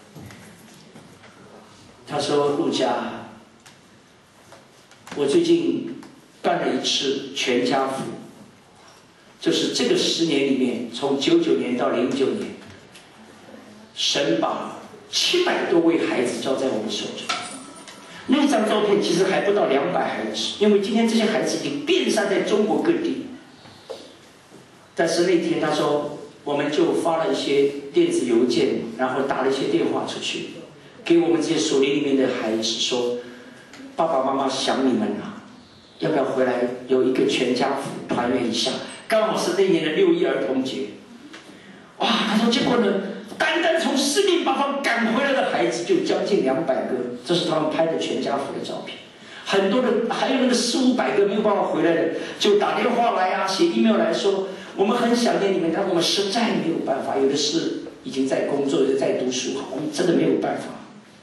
他说：“陆家，我最近办了一次全家福，就是这个十年里面，从九九年到零九年， 神把七百多位孩子交在我们手中。那张照片其实还不到两百孩子，因为今天这些孩子已经遍散在中国各地。但是那天他说，我们就发了一些电子邮件，然后打了一些电话出去，给我们这些属灵里面的孩子说，爸爸妈妈想你们啊，要不要回来有一个全家福团圆一下？刚好是那年的六一儿童节。哇，他说结果呢，单单从四面八方赶回来的孩子就将近两百个，这是他们拍的全家福的照片。很多的，还有那个四五百个没有办法回来的，就打电话来啊，写 email 来说，我们很想念你们，但我们实在没有办法。有的是已经在工作，有的在读书，我们真的没有办法。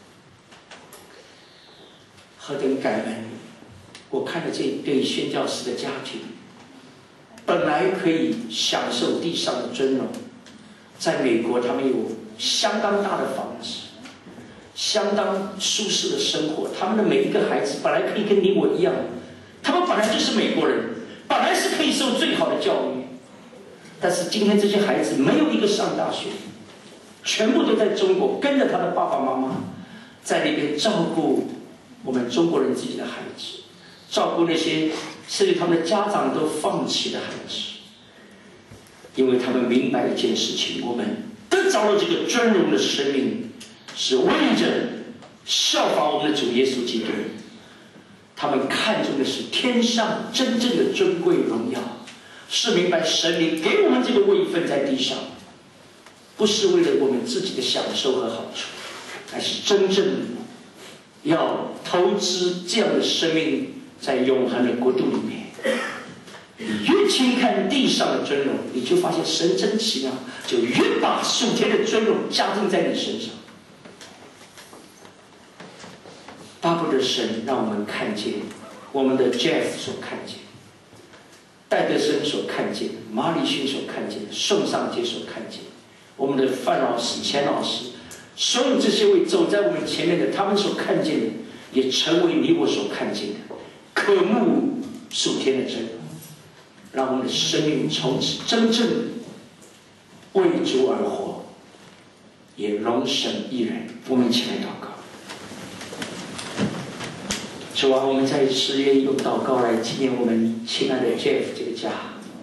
何等感恩！我看了这对宣教士的家庭，本来可以享受地上的尊荣，在美国他们有相当大的房子，相当舒适的生活。他们的每一个孩子本来可以跟你我一样，他们本来就是美国人，本来是可以受最好的教育。但是今天这些孩子没有一个上大学，全部都在中国跟着他的爸爸妈妈，在那边照顾我们中国人自己的孩子，照顾那些甚至他们的家长都放弃的孩子。因为他们明白一件事情，我们得着了这个尊荣的生命，是为着效法我们的主耶稣基督。他们看重的是天上真正的尊贵荣耀，是明白神你给我们这个位分在地上，不是为了我们自己的享受和好处，而是真正要投资这样的生命在永恒的国度里面。你越轻看地上的尊荣，你就发现神真奇妙，就越把属天的尊荣加重在你身上。巴不得神让我们看见我们的 Jeff 所看见，戴德生所看见，马礼勋所看见，宋尚杰所看见，我们的范老师、钱老师，所有这些位走在我们前面的，他们所看见的，也成为你我所看见的，渴慕属天的真荣，让我们的生命从此真正为主而活，也荣神一人。我们一起来祷告。主啊，我们在十月用祷告来纪念我们亲爱的 Jeff 这个家。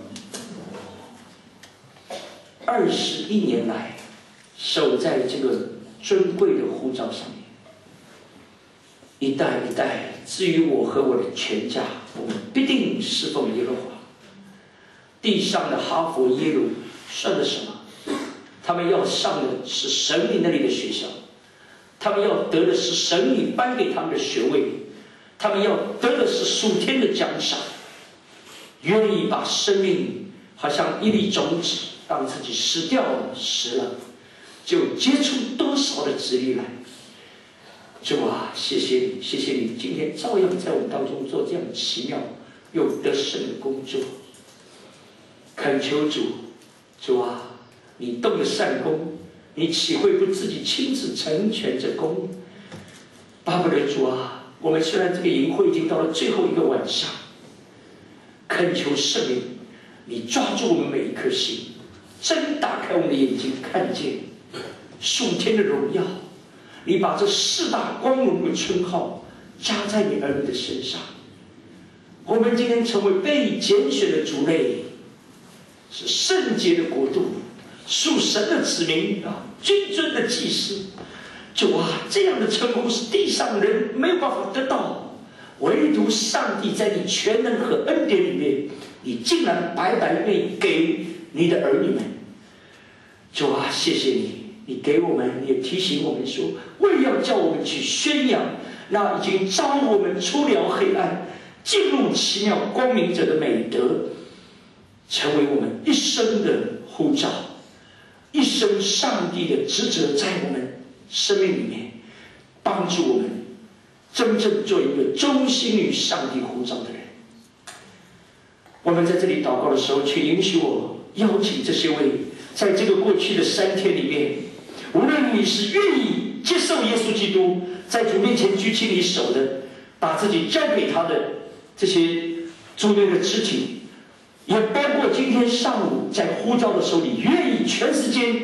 二十一年来，守在这个尊贵的护照上面，一代一代，至于我和我的全家，我们必定侍奉耶和华。地上的哈佛、耶鲁算得什么？他们要上的是神你那里的学校，他们要得的是神你颁给他们的学位，他们要得的是属天的奖赏。愿意把生命好像一粒种子，让自己死掉了、死了，就结出多少的子粒来。主啊，谢谢你，谢谢你，今天照样在我们当中做这样奇妙又得胜的工作。恳求主，主啊，你动了善功，你岂会不自己亲自成全这功？巴不得主啊，我们虽然这个营会已经到了最后一个晚上，恳求圣灵，你抓住我们每一颗心，真打开我们的眼睛，看见属天的荣耀。你把这四大光荣的称号加在你儿女的身上，我们今天成为被拣选的族类，是圣洁的国度，属神的子民啊，君尊的祭司。主啊，这样的称呼是地上人没有办法得到，唯独上帝在你全能和恩典里面，你竟然白白愿意给你的儿女们。主啊，谢谢你，你给我们，你也提醒我们说，为要叫我们去宣扬那已经招我们出了黑暗，进入奇妙光明者的美德，成为我们一生的呼召，一生上帝的职责在我们生命里面，帮助我们真正做一个忠心于上帝呼召的人。我们在这里祷告的时候，请允许我邀请这些位在这个过去的三天里面，无论你是愿意接受耶稣基督，在主面前举起你手的，把自己交给他的这些主内的肢体，也包括今天上午在呼召的时候，你愿意全时间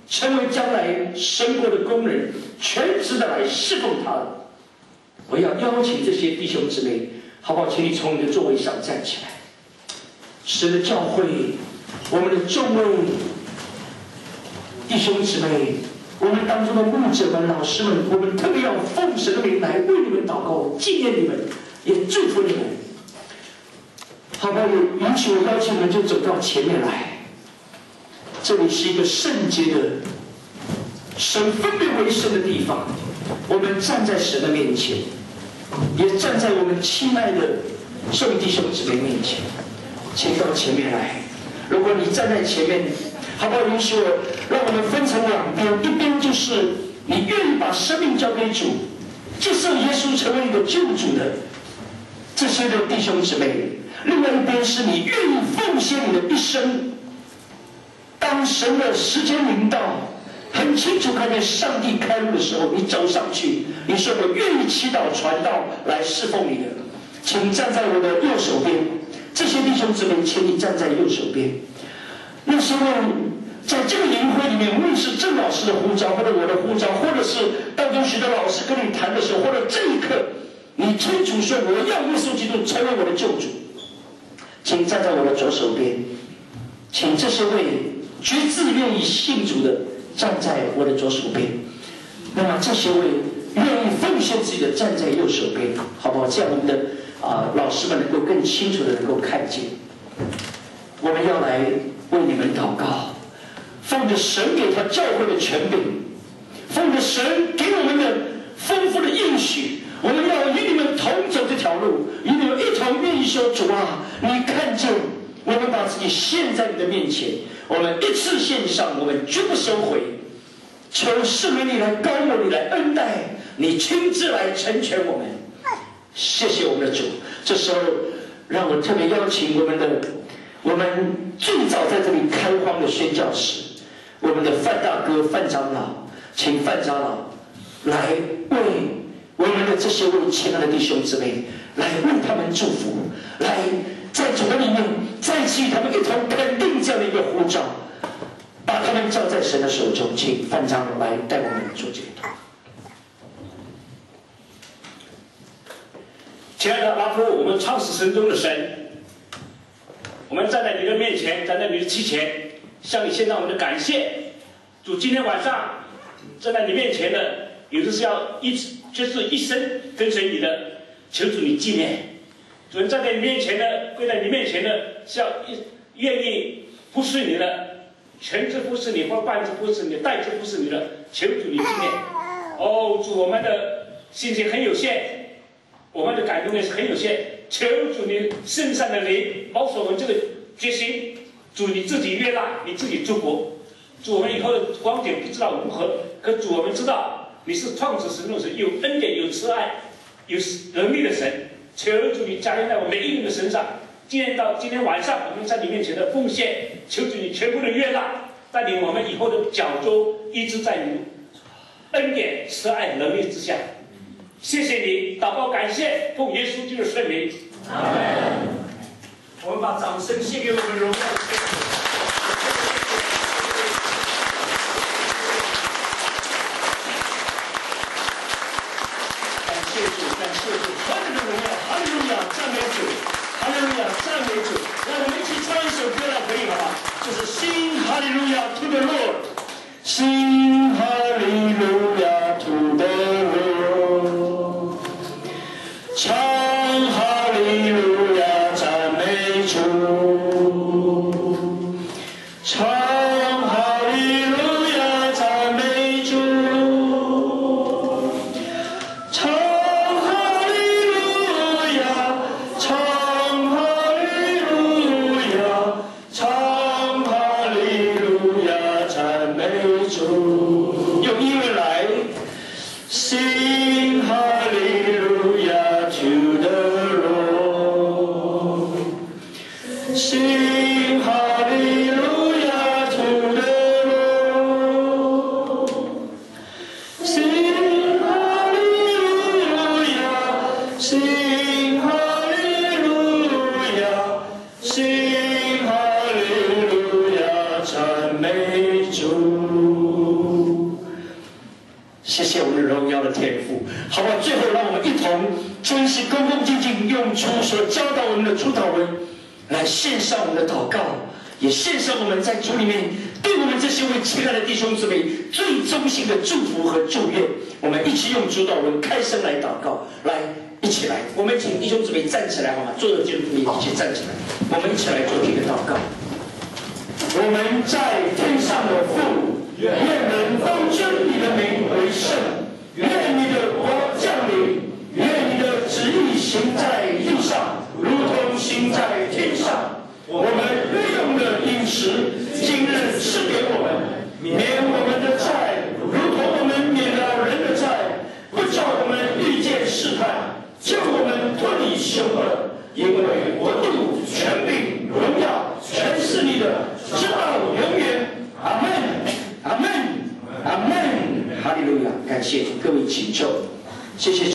成为将来神国的工人，全职的来侍奉他。我要邀请这些弟兄姊妹，好不好？请你从你的座位上站起来。神的教会，我们的众位弟兄姊妹，我们当中的牧者们、老师们，我们特别要奉神的名来为你们祷告，纪念你们，也祝福你们。好不好？允许我邀请你们就走到前面来。这里是一个圣洁的、神分别为圣的地方。我们站在神的面前，也站在我们亲爱的众弟兄姊妹面前，请到前面来。如果你站在前面，好不好？允许我，让我们分成两边，一边就是你愿意把生命交给主，接受耶稣成为你的救主的这些的弟兄姊妹；另外一边是你愿意奉献你的一生。当神的时间临到，很清楚看见上帝开路的时候，你走上去，你说我愿意祈祷传道来侍奉你的，请站在我的右手边。这些弟兄姊妹，请你站在右手边。那时候在这个营会里面，无论是郑老师的呼召，或者我的呼召，或者是当中许多老师跟你谈的时候，或者这一刻你清楚说我要耶稣基督成为我的救主，请站在我的左手边。请这些位决志愿意信主的站在我的左手边，那么这些位愿意奉献自己的站在右手边，好不好？这样我们的啊、呃、老师们能够更清楚的能够看见。我们要来为你们祷告，奉着神给他教会的权柄，奉着神给我们的丰富的应许，我们要与你们同走这条路，与你们一同愿意说：主啊，你看见我们把自己献在你的面前，我们一次献上，我们绝不收回。求圣灵你来高抹，你来恩待，你亲自来成全我们。谢谢我们的主。这时候，让我特别邀请我们的，我们最早在这里开荒的宣教士，我们的范大哥、范长老，请范长老来为我们的这些位亲爱的弟兄姊妹来为他们祝福，来在主的里面再次与他们一同肯定这样的一个呼召，把他们交在神的手中。请范长老来带我们做这个。 亲爱的拉夫，我们创始神中的神，我们站在你的面前，站在你的膝前，向你献上我们的感谢。主，今天晚上站在你面前的，有的是要一就是一生跟随你的，求主你纪念。主，站在你面前的，跪在你面前的，是要愿意服侍你的，全职服侍你或半职服侍你、代职服侍你的，求主你纪念。哦，主，我们的信心很有限。我们的感动也是很有限，求主你圣善的灵保守我们这个决心。主你自己悦纳，你自己祝福。主，我们以后的光景不知道如何，可主我们知道你是创始神中神，有恩典、有慈爱、有能力的神。求主你加添在我们每一个人的身上。今天到今天晚上，我们在你面前的奉献，求主你全部的悦纳，带领我们以后的脚中一直在你恩典、慈爱、能力之下。谢谢你，祷告感谢，奉耶稣基督的圣名。阿门。 我们把掌声献给我们荣耀的天父。感谢主，感谢主，所有的荣耀，哈利路亚，赞美主，哈利路亚，赞美主。让我们一起唱一首歌来回应，好吧？就是 Sing Hallelujah to the Lord， Sing Hallelujah to the Lord。唱哈利路亚赞美主，唱哈利路亚赞美主，唱哈利路亚，唱哈利路亚，唱哈利路亚赞美主。用英文来 ，Sing 哈利路亚。To the Lord, sing hallelujah to the Lord, sing hallelujah, sing hallelujah, sing hallelujah， 赞美主。 好不好？最后，让我们一同真是恭恭敬敬用主所教导我们的主祷文来献上我们的祷告，也献上我们在主里面对我们这些位亲爱的弟兄姊妹最衷心的祝福和祝愿。我们一起用主祷文开声来祷告，来，一起来。我们请弟兄姊妹站起来好吗？坐的基督徒一起站起来，我们一起来做这个祷告。我们在天上的父，愿人都尊你的名为圣。愿你的国降临，愿你的旨意行在地上，如同行在天上。我们日用的饮食，今日赐给我们，免我们的债，如同我们免了人的债，不叫我们遇见试探，叫我们脱离凶恶。因为国度、权柄、荣耀，全是你的，直到永远。阿门，阿门，阿门。哈利路亚！感谢主，各位请坐，谢谢主。